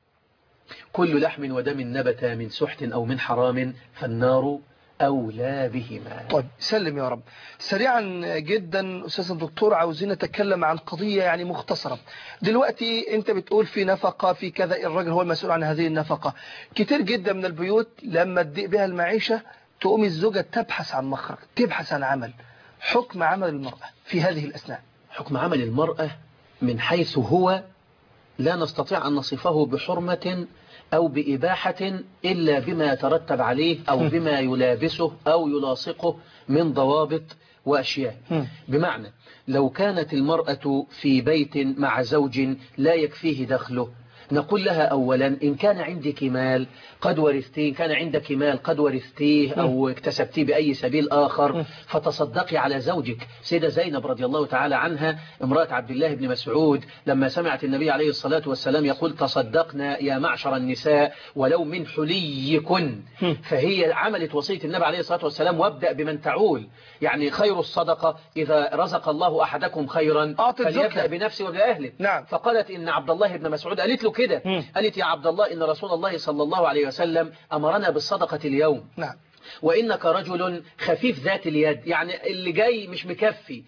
كل لحم ودم نبت من سحت أو من حرام فالنار أولى بهما. طيب سلم يا رب. سريعا جدا أستاذ الدكتور، عاوزين نتكلم عن قضية يعني مختصرة. دلوقتي أنت بتقول في نفقة في كذا، الرجل هو المسؤول عن هذه النفقة. كتير جدا من البيوت لما تضيق بها المعيشة تقوم الزوجة تبحث عن مخرج، تبحث عن عمل. حكم عمل المرأة في هذه الأثناء؟ حكم عمل المرأة من حيث هو لا نستطيع أن نصفه بحرمة أو بإباحة إلا بما يترتب عليه أو بما يلابسه أو يلاصقه من ضوابط وأشياء. بمعنى لو كانت المرأة في بيت مع زوج لا يكفيه دخله، نقول لها أولا إن كان عندك مال قد ورثتيه، كان عندك مال قد ورثتيه أو اكتسبتيه بأي سبيل آخر فتصدقي على زوجك. سيدة زينب رضي الله تعالى عنها امرأة عبد الله بن مسعود لما سمعت النبي عليه الصلاة والسلام يقول تصدقنا يا معشر النساء ولو من حليكن، فهي عملت وصية النبي عليه الصلاة والسلام وابدأ بمن تعول، يعني خير الصدقة إذا رزق الله أحدكم خيرا فليبدأ بنفسه وبأهله. نعم. فقالت إن عبد الله بن مسعود قالت له كده، قالت يا عبد الله إن رسول الله صلى الله عليه وسلم أمرنا بالصدقة اليوم. نعم. وإنك رجل خفيف ذات اليد، يعني اللي جاي مش مكفي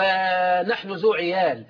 ونحن ذو عيال،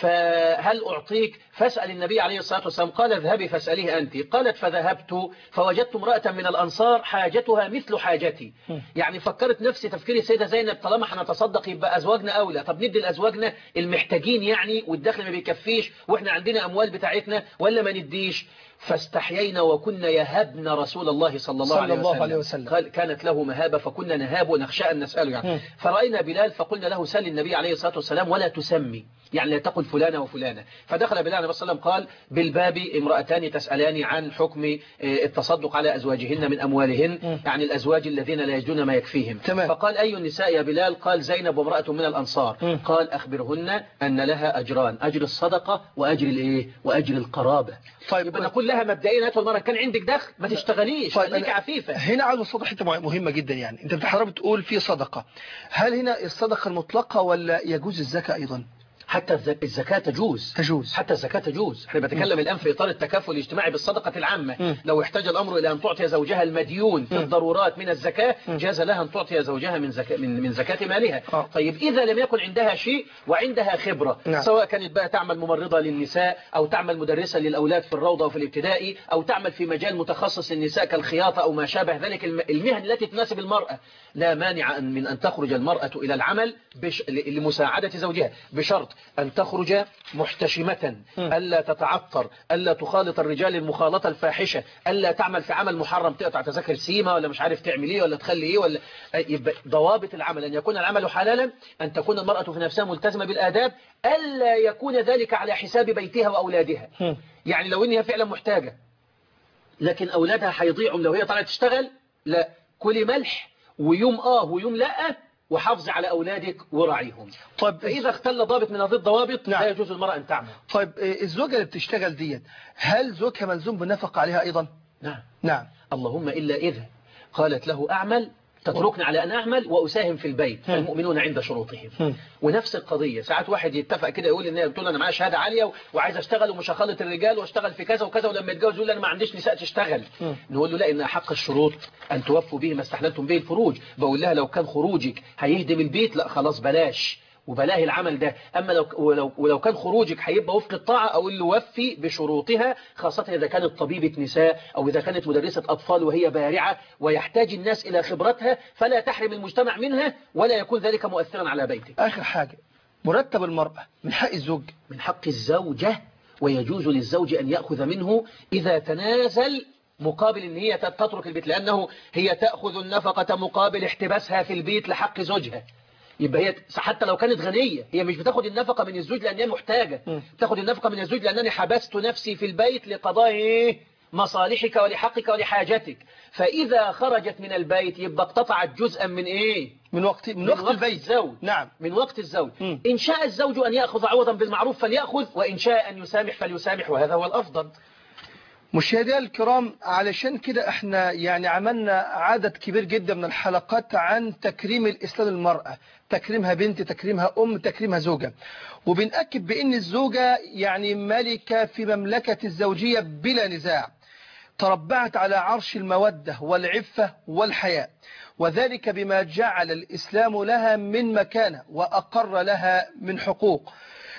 فهل أعطيك؟ فاسأل النبي عليه الصلاة والسلام. قال اذهبي فاسأليه أنت. قالت فذهبت فوجدت امرأة من الأنصار حاجتها مثل حاجتي، يعني فكرت نفسي تفكير السيدة زينب طالما هنتصدق يبقى أزواجنا أولى، طب ندي لأزواجنا المحتاجين يعني والدخل ما بيكفيش وإحنا عندنا أموال بتاعتنا ولا ما نديش؟ فاستحيينا وكنا يهبن رسول الله صلى الله عليه وسلم. قال كانت له مهابة فكنا نهاب ونخشى أن نسأله يعني. فرأينا بلال فقلنا له سل النبي عليه الصلاة والسلام ولا تسمي، يعني لا تقل فلانة وفلانة. فدخل بلال عليه الصلاة والسلام قال بالباب امرأتان تسألان عن حكم التصدق على أزواجهن من أموالهن، يعني الأزواج الذين لا يجدون ما يكفيهم. فقال أي النساء يا بلال؟ قال زينب وامرأة من الأنصار. قال أخبرهن أن لها أجران، أجر الصدقة وأجر الإيه؟ وأجر القرابة. طيب يبقى نقول لها مبدئيا أول مرة كان عندك دخل ما تشتغليش، خليك عفيفة. هنا عاوز الصدقة حتة مهمة جدا، يعني أنت حضرتك بتقول في صدقة، هل هنا الصدقة المطلقة ولا يجوز الزكاة أيضا؟ حتى الزكاة تجوز. حتى الزكاة تجوز. احنا بنتكلم الآن في إطار التكافل الاجتماعي بالصدقة العامة. لو احتاج الأمر إلى أن تعطي زوجها المديون في الضرورات من الزكاة جاز لها أن تعطي زوجها من زكاة مالها. طيب إذا لم يكن عندها شيء وعندها خبرة، سواء كانت بقى تعمل ممرضة للنساء أو تعمل مدرسة للأولاد في الروضة وفي الابتدائي أو تعمل في مجال متخصص للنساء كالخياطة أو ما شابه ذلك المهن التي تناسب المرأة، لا مانع من أن تخرج المرأة إلى العمل لمساعدة زوجها بشرط أن تخرج محتشمة، ألا تتعطر، ألا تخالط الرجال المخالطة الفاحشة، ألا تعمل في عمل محرم تقطع تذاكر سيما ولا مش عارف تعمل ايه ولا تخلي ايه ولا. يبقى ضوابط العمل أن يكون العمل حلالا، أن تكون المرأة في نفسها ملتزمة بالآداب، ألا يكون ذلك على حساب بيتها وأولادها. يعني لو إنها فعلا محتاجة لكن أولادها هيضيعوا لو هي طلعت تشتغل، لا، كلي ملح ويوم ويوم لا، وحافظ على أولادك وراعيهم. طيب فإذا اختل ضابط من هذه الضوابط لا يجوز المرأة أن تعمل. طيب الزوجة اللي بتشتغل ديت هل زوجها ملزوم بالنفقة عليها أيضا؟ نعم. اللهم إلا إذا قالت له أعمل تتركني على أن أعمل وأساهم في البيت، المؤمنون عند شروطهم. ونفس القضية ساعات واحد يتفق كده يقول إن بتقول أنا معايا شهادة عالية وعايز أشتغل ومش هخلط الرجال واشتغل في كذا وكذا، ولما يتجوز يقول أنا ما عنديش نساء تشتغل. نقول له لا، إن حق الشروط أن توفوا به ما استحللتم به الفروج. بقول لها لو كان خروجك هيهدم البيت لا خلاص بلاش وبلاه العمل ده، أما لو كان خروجك هيبقى وفق الطاعة أو اللي وفي بشروطها، خاصة إذا كانت طبيبة نساء أو إذا كانت مدرسة أطفال وهي بارعة ويحتاج الناس إلى خبرتها، فلا تحرم المجتمع منها ولا يكون ذلك مؤثرا على بيتك. آخر حاجة، مرتب المرأة من حق الزوج؟ من حق الزوجة، ويجوز للزوج أن يأخذ منه إذا تنازل مقابل ان هي تترك البيت، لأنه هي تأخذ النفقة مقابل احتباسها في البيت لحق زوجها. يبقى هي حتى لو كانت غنية هي مش بتاخد النفقة من الزوج لأنها محتاجة، بتاخد النفقة من الزوج لأنني حبست نفسي في البيت لقضاء مصالحك ولحقك ولحاجتك. فإذا خرجت من البيت يبقى اقتطعت جزءا من إيه؟ من وقت البيت. الزوج. نعم، من وقت الزوج. إن شاء الزوج أن يأخذ عوضا بالمعروف فليأخذ، وإن شاء أن يسامح فليسامح، وهذا هو الأفضل. مشاهدينا الكرام، علشان كده احنا يعني عملنا عدد كبير جدا من الحلقات عن تكريم الإسلام للمرأة، تكريمها بنت، تكريمها أم، تكريمها زوجة، وبنأكد بأن الزوجة يعني ملكة في مملكة الزوجية بلا نزاع، تربعت على عرش المودة والعفة والحياء، وذلك بما جعل الإسلام لها من مكانة وأقر لها من حقوق.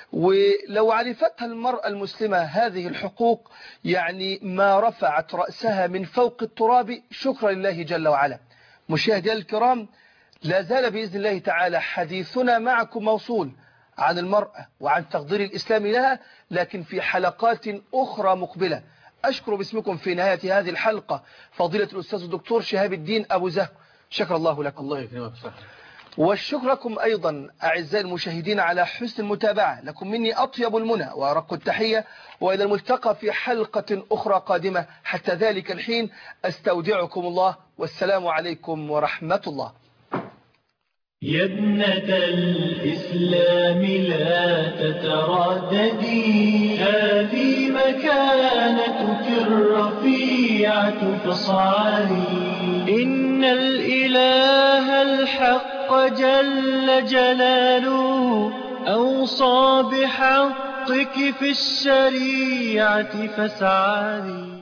ولو عرفتها المرأة المسلمة هذه الحقوق يعني ما رفعت رأسها من فوق التراب شكرا لله جل وعلا. مشاهدينا الكرام، لا زال بإذن الله تعالى حديثنا معكم موصول عن المرأة وعن تقدير الإسلام لها، لكن في حلقات أخرى مقبلة. أشكر باسمكم في نهاية هذه الحلقة فضيلة الأستاذ الدكتور شهاب الدين أبو زهو، شكر الله لكم. الله يكرمك. والشكر لكم أيضا أعزائي المشاهدين على حسن المتابعة. لكم مني أطيب المنى وأرق التحية، وإلى الملتقى في حلقة أخرى قادمة. حتى ذلك الحين أستودعكم الله، والسلام عليكم ورحمة الله. يا ابنة الإسلام لا تترددي، هذه مكانتك الرفيعة فاصعدي. إن الإله الحق جل جلاله أوصى بحقك في الشريعة فاسعدي.